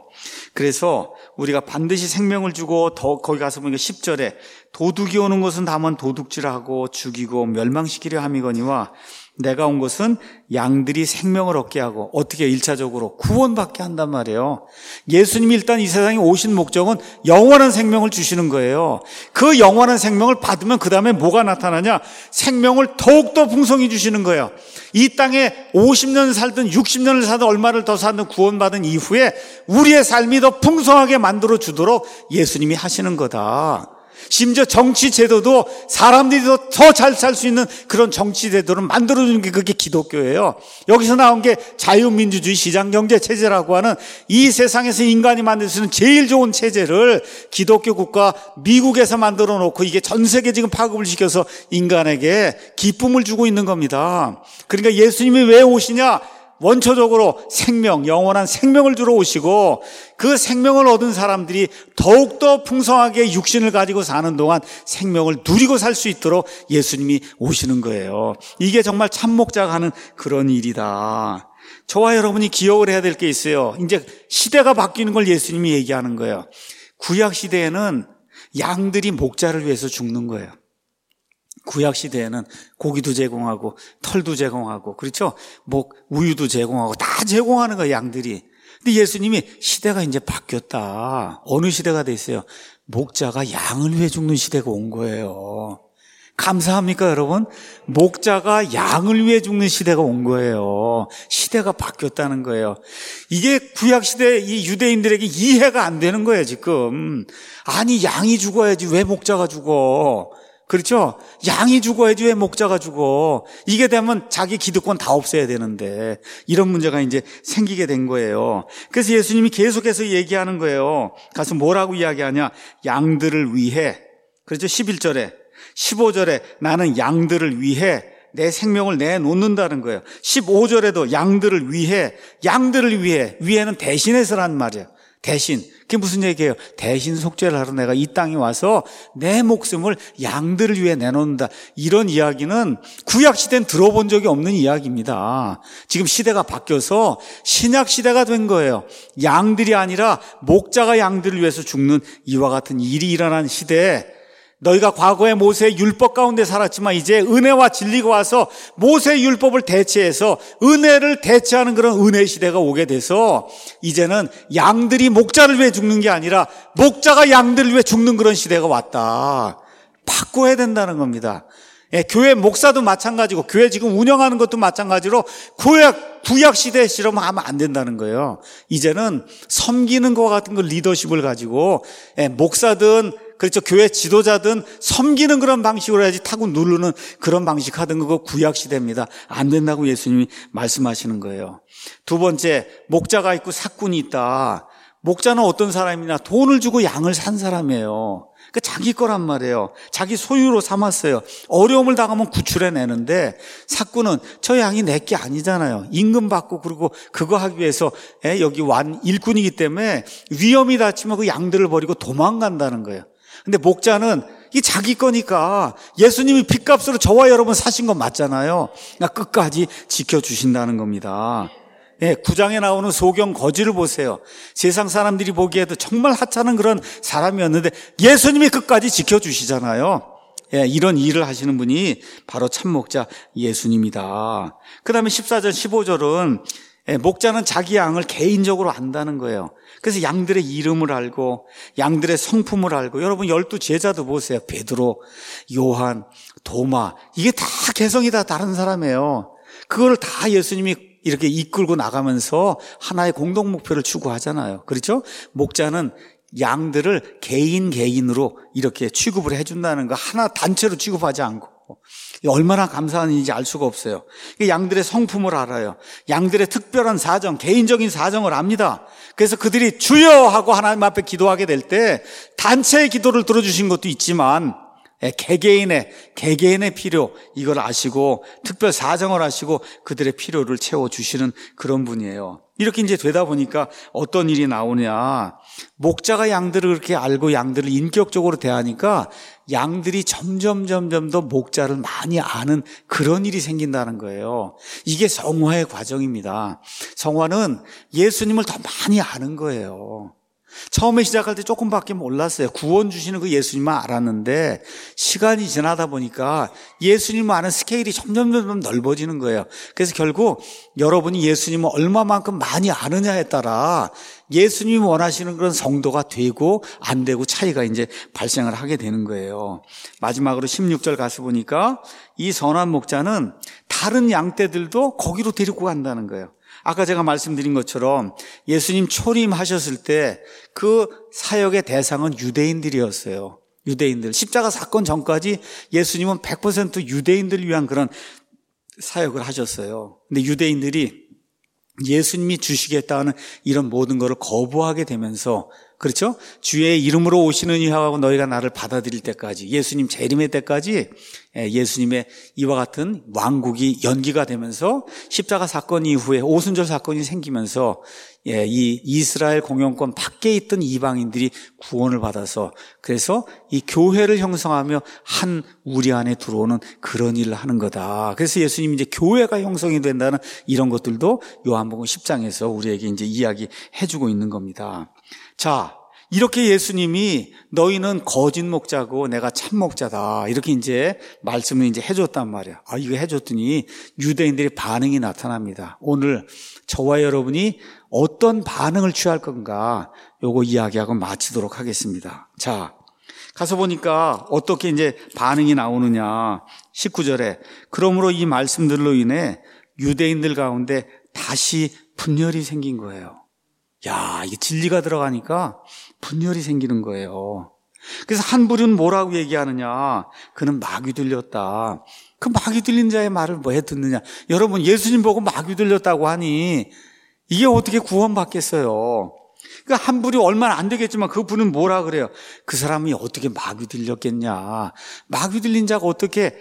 그래서 우리가 반드시 생명을 주고, 거기 가서 보니까 10절에 도둑이 오는 것은 다만 도둑질하고 죽이고 멸망시키려 함이거니와 내가 온 것은 양들이 생명을 얻게 하고, 어떻게 1차적으로 구원받게 한단 말이에요. 예수님이 일단 이 세상에 오신 목적은 영원한 생명을 주시는 거예요. 그 영원한 생명을 받으면 그 다음에 뭐가 나타나냐? 생명을 더욱더 풍성히 주시는 거예요. 이 땅에 50년 살든 60년을 살든 얼마를 더 살든 구원받은 이후에 우리의 삶이 더 풍성하게 만들어 주도록 예수님이 하시는 거다. 심지어 정치 제도도 사람들이 더 잘 살 수 있는 그런 정치 제도를 만들어주는 게 그게 기독교예요. 여기서 나온 게 자유민주주의 시장경제 체제라고 하는 이 세상에서 인간이 만들 수 있는 제일 좋은 체제를 기독교 국가 미국에서 만들어 놓고 이게 전 세계 지금 파급을 시켜서 인간에게 기쁨을 주고 있는 겁니다. 그러니까 예수님이 왜 오시냐? 원초적으로 생명, 영원한 생명을 주러 오시고 그 생명을 얻은 사람들이 더욱더 풍성하게 육신을 가지고 사는 동안 생명을 누리고 살 수 있도록 예수님이 오시는 거예요. 이게 정말 참목자가 하는 그런 일이다. 저와 여러분이 기억을 해야 될 게 있어요. 이제 시대가 바뀌는 걸 예수님이 얘기하는 거예요. 구약 시대에는 양들이 목자를 위해서 죽는 거예요. 구약 시대에는 고기도 제공하고 털도 제공하고 그렇죠? 우유도 제공하고 다 제공하는 거예요, 양들이. 근데 예수님이 시대가 이제 바뀌었다. 어느 시대가 됐어요? 목자가 양을 위해 죽는 시대가 온 거예요. 감사합니까, 여러분? 목자가 양을 위해 죽는 시대가 온 거예요. 시대가 바뀌었다는 거예요. 이게 구약시대 이 유대인들에게 이해가 안 되는 거예요, 지금. 아니, 양이 죽어야지 왜 목자가 죽어? 그렇죠? 양이 죽어야지 왜 목자가 죽어? 이게 되면 자기 기득권 다 없애야 되는데 이런 문제가 이제 생기게 된 거예요. 그래서 예수님이 계속해서 얘기하는 거예요. 가서 뭐라고 이야기하냐? 양들을 위해. 그렇죠? 11절에 15절에 나는 양들을 위해 내 생명을 내놓는다는 거예요. 15절에도 양들을 위해, 위해는 대신해서라는 말이에요. 대신. 그게 무슨 얘기예요? 대신 속죄를 하러 내가 이 땅에 와서 내 목숨을 양들을 위해 내놓는다. 이런 이야기는 구약시대는 들어본 적이 없는 이야기입니다. 지금 시대가 바뀌어서 신약시대가 된 거예요. 양들이 아니라 목자가 양들을 위해서 죽는 이와 같은 일이 일어난 시대에 너희가 과거에 모세의 율법 가운데 살았지만 이제 은혜와 진리가 와서 모세의 율법을 대체해서 은혜를 대체하는 그런 은혜 시대가 오게 돼서 이제는 양들이 목자를 위해 죽는 게 아니라 목자가 양들을 위해 죽는 그런 시대가 왔다. 바꿔야 된다는 겁니다. 예, 교회 목사도 마찬가지고 교회 지금 운영하는 것도 마찬가지로 구약 시대처럼 하면 안 된다는 거예요. 이제는 섬기는 것 같은 그 리더십을 가지고 목사든 그렇죠. 교회 지도자든 섬기는 그런 방식으로 해야지 타고 누르는 그런 방식 하던 그거 구약 시대입니다. 안 된다고 예수님이 말씀하시는 거예요. 두 번째, 목자가 있고 삭군이 있다. 목자는 어떤 사람이냐? 돈을 주고 양을 산 사람이에요. 그러니까 자기 거란 말이에요. 자기 소유로 삼았어요. 어려움을 당하면 구출해내는데 삭군은 저 양이 내 게 아니잖아요. 임금 받고 그리고 그거 하기 위해서 여기 일꾼이기 때문에 위험이 닥치면 그 양들을 버리고 도망간다는 거예요. 근데 목자는 이 자기 거니까 예수님이 핏값으로 저와 여러분 사신 건 맞잖아요. 그러니까 끝까지 지켜주신다는 겁니다. 9장에 나오는 소경 거지를 보세요. 세상 사람들이 보기에도 정말 하찮은 그런 사람이었는데 예수님이 끝까지 지켜주시잖아요. 이런 일을 하시는 분이 바로 참목자 예수님이다. 그 다음에 14절 15절은 목자는 자기 양을 개인적으로 안다는 거예요. 그래서 양들의 이름을 알고 양들의 성품을 알고 여러분 12 제자도 보세요. 베드로, 요한, 도마 이게 다 개성이 다 다른 사람이에요. 그거를 다 예수님이 이렇게 이끌고 나가면서 하나의 공동 목표를 추구하잖아요. 그렇죠? 목자는 양들을 개인으로 이렇게 취급을 해준다는 거 하나 단체로 취급하지 않고 얼마나 감사한 일인지 알 수가 없어요. 양들의 성품을 알아요. 양들의 특별한 사정, 개인적인 사정을 압니다. 그래서 그들이 주여 하고 하나님 앞에 기도하게 될 때 단체의 기도를 들어주신 것도 있지만 개개인의 필요 이걸 아시고 특별 사정을 아시고 그들의 필요를 채워주시는 그런 분이에요. 이렇게 이제 되다 보니까 어떤 일이 나오냐. 목자가 양들을 그렇게 알고 양들을 인격적으로 대하니까 양들이 점점 더 목자를 많이 아는 그런 일이 생긴다는 거예요. 이게 성화의 과정입니다. 성화는 예수님을 더 많이 아는 거예요. 처음에 시작할 때 조금밖에 몰랐어요. 구원 주시는 그 예수님만 알았는데 시간이 지나다 보니까 예수님을 아는 스케일이 점점 넓어지는 거예요. 그래서 결국 여러분이 예수님을 얼마만큼 많이 아느냐에 따라 예수님이 원하시는 그런 성도가 되고 안 되고 차이가 이제 발생을 하게 되는 거예요. 마지막으로 16절 가서 보니까 이 선한 목자는 다른 양떼들도 거기로 데리고 간다는 거예요. 아까 제가 말씀드린 것처럼 예수님 초림하셨을 때 그 사역의 대상은 유대인들이었어요. 유대인들. 십자가 사건 전까지 예수님은 100% 유대인들을 위한 그런 사역을 하셨어요. 근데 유대인들이 예수님이 주시겠다는 이런 모든 것을 거부하게 되면서, 그렇죠? 주의 이름으로 오시는 이하고 너희가 나를 받아들일 때까지, 예수님 재림의 때까지 예수님의 이와 같은 왕국이 연기가 되면서 십자가 사건 이후에 오순절 사건이 생기면서 이 이스라엘 공영권 밖에 있던 이방인들이 구원을 받아서, 그래서 이 교회를 형성하며 한 우리 안에 들어오는 그런 일을 하는 거다. 그래서 예수님이 이제 교회가 형성이 된다는 이런 것들도 요한복음 10장에서 우리에게 이제 이야기해주고 있는 겁니다. 자, 이렇게 예수님이 너희는 거짓 목자고 내가 참 목자다, 이렇게 이제 말씀을 이제 해줬단 말이야. 이거 해줬더니 유대인들의 반응이 나타납니다. 오늘 저와 여러분이 어떤 반응을 취할 건가, 요거 이야기하고 마치도록 하겠습니다. 자, 가서 보니까 어떻게 이제 반응이 나오느냐. 19절에 그러므로 이 말씀들로 인해 유대인들 가운데 다시 분열이 생긴 거예요. 야, 이게 진리가 들어가니까 분열이 생기는 거예요. 그래서 한 부류는 뭐라고 얘기하느냐. 그는 마귀 들렸다. 그 마귀 들린 자의 말을 뭐 해 듣느냐. 여러분, 예수님 보고 마귀 들렸다고 하니 이게 어떻게 구원받겠어요? 그러니까 한 부류 얼마나 안 되겠지만 그 분은 뭐라 그래요? 그 사람이 어떻게 마귀 들렸겠냐. 마귀 들린 자가 어떻게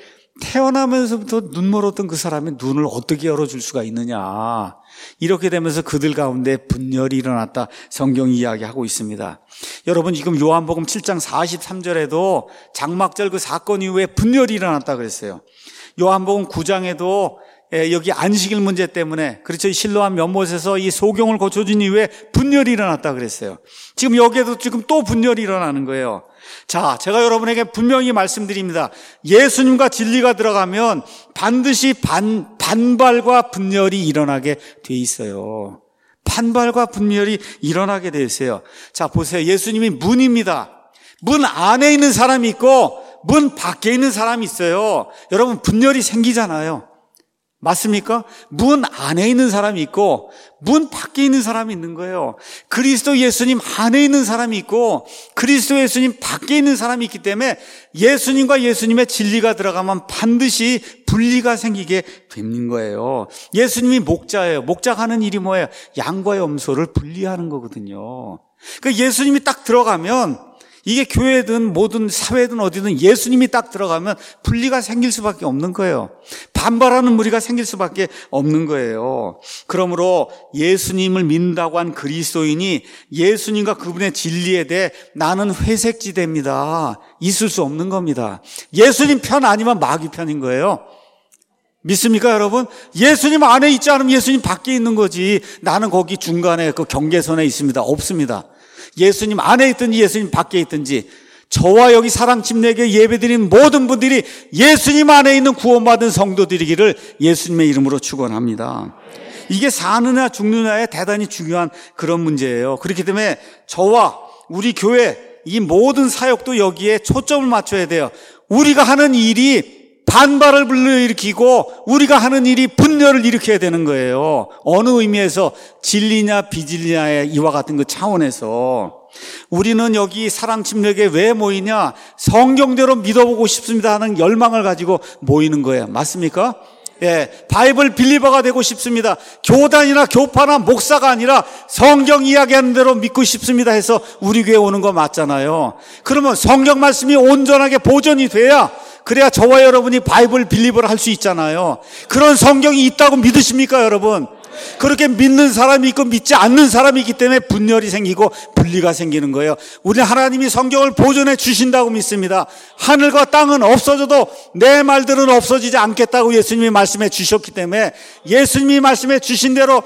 태어나면서부터 눈 멀었던 그 사람의 눈을 어떻게 열어줄 수가 있느냐. 이렇게 되면서 그들 가운데 분열이 일어났다, 성경이 이야기하고 있습니다. 여러분, 지금 요한복음 7장 43절에도 장막절 그 사건 이후에 분열이 일어났다 그랬어요. 요한복음 9장에도 여기 안식일 문제 때문에, 그렇죠, 실로암 연못에서 이 소경을 고쳐준 이후에 분열이 일어났다 그랬어요. 지금 여기에도 지금 또 분열이 일어나는 거예요. 자, 제가 여러분에게 분명히 말씀드립니다. 예수님과 진리가 들어가면 반드시 반발과 분열이 일어나게 돼 있어요. 반발과 분열이 일어나게 돼 있어요. 자, 보세요. 예수님이 문입니다. 문 안에 있는 사람이 있고 문 밖에 있는 사람이 있어요. 여러분, 분열이 생기잖아요. 맞습니까? 문 안에 있는 사람이 있고 문 밖에 있는 사람이 있는 거예요. 그리스도 예수님 안에 있는 사람이 있고 그리스도 예수님 밖에 있는 사람이 있기 때문에 예수님과 예수님의 진리가 들어가면 반드시 분리가 생기게 되는 거예요. 예수님이 목자예요. 목자가 하는 일이 뭐예요? 양과 염소를 분리하는 거거든요. 그러니까 예수님이 딱 들어가면, 이게 교회든 뭐든 사회든 어디든 예수님이 딱 들어가면 분리가 생길 수밖에 없는 거예요. 반발하는 무리가 생길 수밖에 없는 거예요. 그러므로 예수님을 믿는다고 한 그리스도인이 예수님과 그분의 진리에 대해 나는 회색지대입니다, 있을 수 없는 겁니다. 예수님 편 아니면 마귀 편인 거예요. 믿습니까, 여러분? 예수님 안에 있지 않으면 예수님 밖에 있는 거지. 나는 거기 중간에 그 경계선에 있습니다. 없습니다. 예수님 안에 있든지 예수님 밖에 있든지, 저와 여기 사랑침례교회 예배드리는 모든 분들이 예수님 안에 있는 구원받은 성도들이기를 예수님의 이름으로 축원합니다. 이게 사느냐 죽느냐에 대단히 중요한 그런 문제예요. 그렇기 때문에 저와 우리 교회 이 모든 사역도 여기에 초점을 맞춰야 돼요. 우리가 하는 일이 반발을 불러일으키고 우리가 하는 일이 분열을 일으켜야 되는 거예요. 어느 의미에서 진리냐 비진리냐의 이와 같은 그 차원에서 우리는 여기 사랑침례교회 왜 모이냐? 성경대로 믿어보고 싶습니다 하는 열망을 가지고 모이는 거예요. 맞습니까? 예, 바이블 빌리버가 되고 싶습니다. 교단이나 교파나 목사가 아니라 성경 이야기하는 대로 믿고 싶습니다 해서 우리 교회 오는 거 맞잖아요. 그러면 성경 말씀이 온전하게 보존이 돼야, 그래야 저와 여러분이 바이블 빌리버를 할 수 있잖아요. 그런 성경이 있다고 믿으십니까, 여러분? 그렇게 믿는 사람이 있고 믿지 않는 사람이 있기 때문에 분열이 생기고 분리가 생기는 거예요. 우리 하나님이 성경을 보존해 주신다고 믿습니다. 하늘과 땅은 없어져도 내 말들은 없어지지 않겠다고 예수님이 말씀해 주셨기 때문에 예수님이 말씀해 주신 대로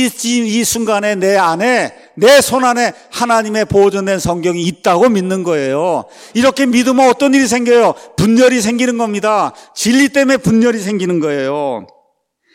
이 순간에 내 안에, 내 손 안에 하나님의 보존된 성경이 있다고 믿는 거예요. 이렇게 믿으면 어떤 일이 생겨요? 분열이 생기는 겁니다. 진리 때문에 분열이 생기는 거예요.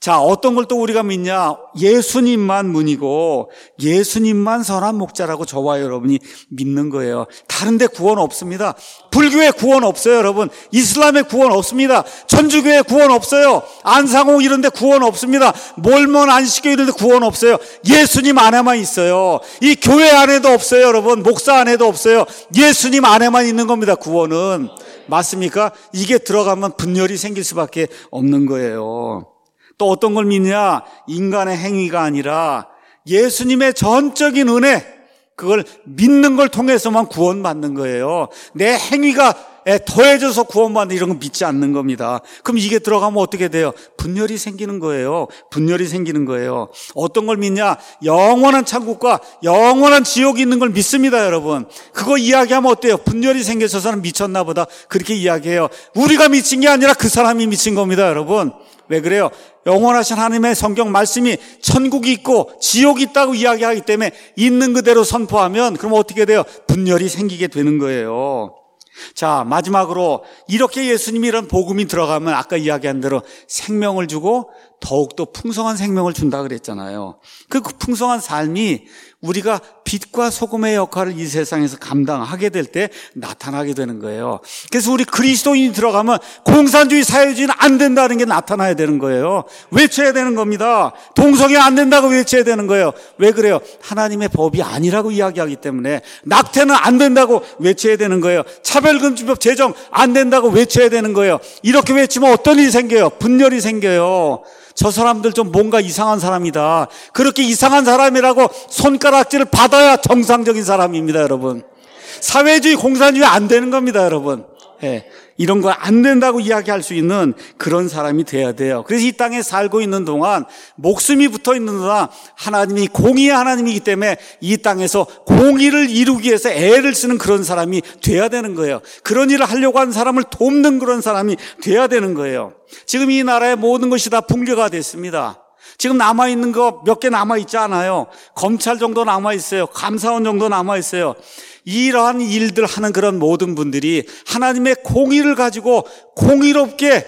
자, 어떤 걸 또 우리가 믿냐? 예수님만 문이고 예수님만 선한 목자라고 저와 여러분이 믿는 거예요. 다른 데 구원 없습니다. 불교에 구원 없어요, 여러분. 이슬람에 구원 없습니다. 천주교에 구원 없어요. 안상홍 이런 데 구원 없습니다. 몰몬 안식교 이런 데 구원 없어요. 예수님 안에만 있어요. 이 교회 안에도 없어요, 여러분. 목사 안에도 없어요. 예수님 안에만 있는 겁니다, 구원은. 맞습니까? 이게 들어가면 분열이 생길 수밖에 없는 거예요. 또 어떤 걸 믿냐? 인간의 행위가 아니라 예수님의 전적인 은혜, 그걸 믿는 걸 통해서만 구원받는 거예요. 내 행위가 더해져서 구원받는 이런 거 믿지 않는 겁니다. 그럼 이게 들어가면 어떻게 돼요? 분열이 생기는 거예요. 분열이 생기는 거예요. 어떤 걸 믿냐? 영원한 천국과 영원한 지옥이 있는 걸 믿습니다, 여러분. 그거 이야기하면 어때요? 분열이 생겨서 사람 미쳤나 보다 그렇게 이야기해요. 우리가 미친 게 아니라 그 사람이 미친 겁니다, 여러분. 왜 그래요? 영원하신 하나님의 성경 말씀이 천국이 있고 지옥이 있다고 이야기하기 때문에 있는 그대로 선포하면 그럼 어떻게 돼요? 분열이 생기게 되는 거예요. 자, 마지막으로 이렇게 예수님이 이런 복음이 들어가면 아까 이야기한 대로 생명을 주고 더욱더 풍성한 생명을 준다 그랬잖아요. 그 풍성한 삶이 우리가 빛과 소금의 역할을 이 세상에서 감당하게 될 때 나타나게 되는 거예요. 그래서 우리 그리스도인이 들어가면 공산주의 사회주의는 안 된다는 게 나타나야 되는 거예요. 외쳐야 되는 겁니다. 동성애 안 된다고 외쳐야 되는 거예요. 왜 그래요? 하나님의 법이 아니라고 이야기하기 때문에. 낙태는 안 된다고 외쳐야 되는 거예요. 차별금지법 제정 안 된다고 외쳐야 되는 거예요. 이렇게 외치면 어떤 일이 생겨요? 분열이 생겨요. 저 사람들 좀 뭔가 이상한 사람이다. 그렇게 이상한 사람이라고 손가락질을 받아야 정상적인 사람입니다, 여러분. 사회주의, 공산주의 안 되는 겁니다, 여러분. 예, 이런 거 안 된다고 이야기할 수 있는 그런 사람이 돼야 돼요. 그래서 이 땅에 살고 있는 동안, 목숨이 붙어 있는 동안 하나님이 공의의 하나님이기 때문에 이 땅에서 공의를 이루기 위해서 애를 쓰는 그런 사람이 돼야 되는 거예요. 그런 일을 하려고 하는 사람을 돕는 그런 사람이 돼야 되는 거예요. 지금 이 나라의 모든 것이 다 붕괴가 됐습니다. 지금 남아있는 거 몇 개 남아있지 않아요. 검찰 정도 남아있어요. 감사원 정도 남아있어요. 이러한 일들 하는 그런 모든 분들이 하나님의 공의를 가지고 공의롭게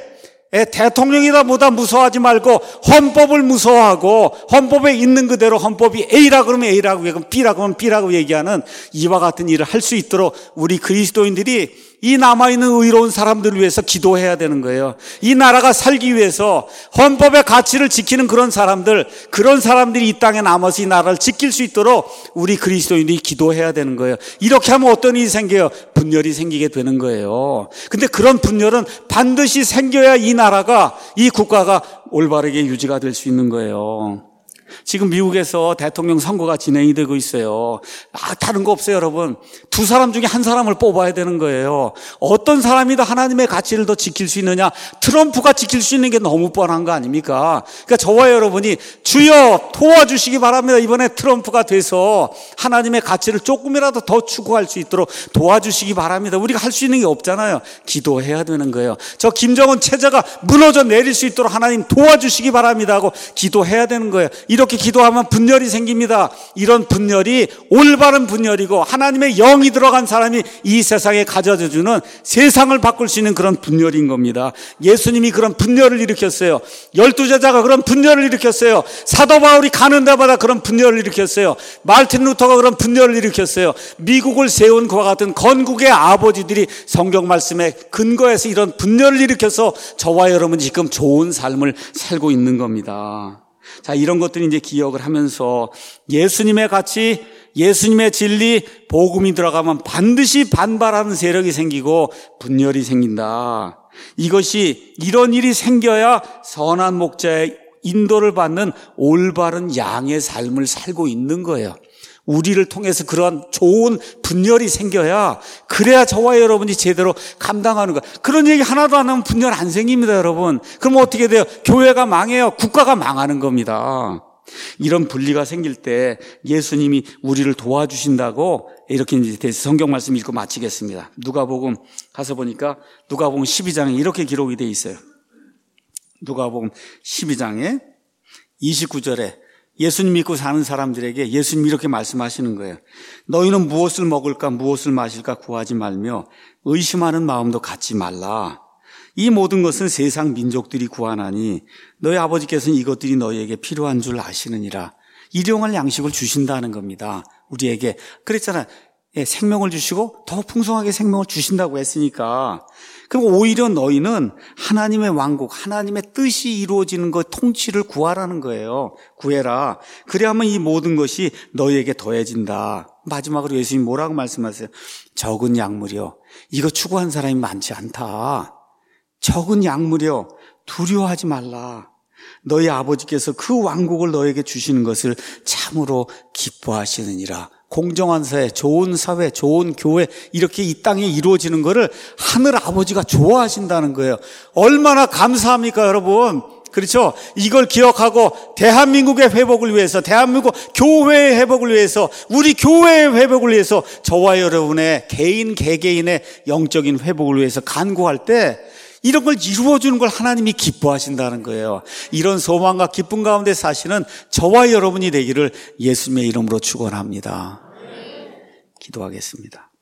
대통령이다 뭐다 무서워하지 말고 헌법을 무서워하고 헌법에 있는 그대로 헌법이 A라 그러면 A라고 얘기하고 B라 그러면 B라고 얘기하는 이와 같은 일을 할 수 있도록 우리 그리스도인들이 이 남아있는 의로운 사람들을 위해서 기도해야 되는 거예요. 이 나라가 살기 위해서 헌법의 가치를 지키는 그런 사람들이 이 땅에 남아서 이 나라를 지킬 수 있도록 우리 그리스도인들이 기도해야 되는 거예요. 이렇게 하면 어떤 일이 생겨요? 분열이 생기게 되는 거예요. 근데 그런 분열은 반드시 생겨야 이 나라가, 이 국가가 올바르게 유지가 될 수 있는 거예요. 지금 미국에서 대통령 선거가 진행이 되고 있어요. 다른 거 없어요, 여러분. 두 사람 중에 한 사람을 뽑아야 되는 거예요. 어떤 사람이 더 하나님의 가치를 더 지킬 수 있느냐? 트럼프가 지킬 수 있는 게 너무 뻔한 거 아닙니까? 그러니까 저와 여러분이 주여 도와주시기 바랍니다. 이번에 트럼프가 돼서 하나님의 가치를 조금이라도 더 추구할 수 있도록 도와주시기 바랍니다. 우리가 할 수 있는 게 없잖아요. 기도해야 되는 거예요. 저 김정은 체제가 무너져 내릴 수 있도록 하나님 도와주시기 바랍니다 하고 기도해야 되는 거예요. 이렇게 기도하면 분열이 생깁니다. 이런 분열이 올바른 분열이고 하나님의 영이 들어간 사람이 이 세상에 가져다주는 세상을 바꿀 수 있는 그런 분열인 겁니다. 예수님이 그런 분열을 일으켰어요. 12제자가 그런 분열을 일으켰어요. 사도 바울이 가는 데마다 그런 분열을 일으켰어요. 마르틴 루터가 그런 분열을 일으켰어요. 미국을 세운 그와 같은 건국의 아버지들이 성경 말씀에 근거해서 이런 분열을 일으켜서 저와 여러분이 지금 좋은 삶을 살고 있는 겁니다. 자, 이런 것들이 이제 기억을 하면서 예수님의 가치, 예수님의 진리, 복음이 들어가면 반드시 반발하는 세력이 생기고 분열이 생긴다. 이것이 이런 일이 생겨야 선한 목자의 인도를 받는 올바른 양의 삶을 살고 있는 거예요. 우리를 통해서 그런 좋은 분열이 생겨야, 그래야 저와 여러분이 제대로 감당하는 거예요. 그런 얘기 하나도 안 하면 분열 안 생깁니다, 여러분. 그럼 어떻게 돼요? 교회가 망해요. 국가가 망하는 겁니다. 이런 분리가 생길 때 예수님이 우리를 도와주신다고 이렇게 이제 성경 말씀 읽고 마치겠습니다. 누가복음 가서 보니까 누가복음 12장에 이렇게 기록이 돼 있어요. 누가복음 12장에 29절에 예수님 믿고 사는 사람들에게 예수님이 이렇게 말씀하시는 거예요. 너희는 무엇을 먹을까 무엇을 마실까 구하지 말며 의심하는 마음도 갖지 말라. 이 모든 것은 세상 민족들이 구하나니 너희 아버지께서는 이것들이 너희에게 필요한 줄 아시느니라. 일용할 양식을 주신다는 겁니다. 우리에게. 그랬잖아요. 생명을 주시고 더 풍성하게 생명을 주신다고 했으니까. 그럼 오히려 너희는 하나님의 왕국, 하나님의 뜻이 이루어지는 것, 통치를 구하라는 거예요. 구해라. 그래야만 이 모든 것이 너희에게 더해진다. 마지막으로 예수님 뭐라고 말씀하세요? 적은 약물이요. 이거 추구한 사람이 많지 않다. 적은 약물이요. 두려워하지 말라. 너희 아버지께서 그 왕국을 너에게 주시는 것을 참으로 기뻐하시느니라. 공정한 사회, 좋은 사회, 좋은 교회 이렇게 이 땅에 이루어지는 것을 하늘 아버지가 좋아하신다는 거예요. 얼마나 감사합니까, 여러분? 그렇죠? 이걸 기억하고 대한민국의 회복을 위해서, 대한민국 교회의 회복을 위해서, 우리 교회의 회복을 위해서 저와 여러분의 개개인의 영적인 회복을 위해서 간구할 때 이런 걸 이루어주는 걸 하나님이 기뻐하신다는 거예요. 이런 소망과 기쁨 가운데 사시는 저와 여러분이 되기를 예수님의 이름으로 축원합니다. 기도하겠습니다.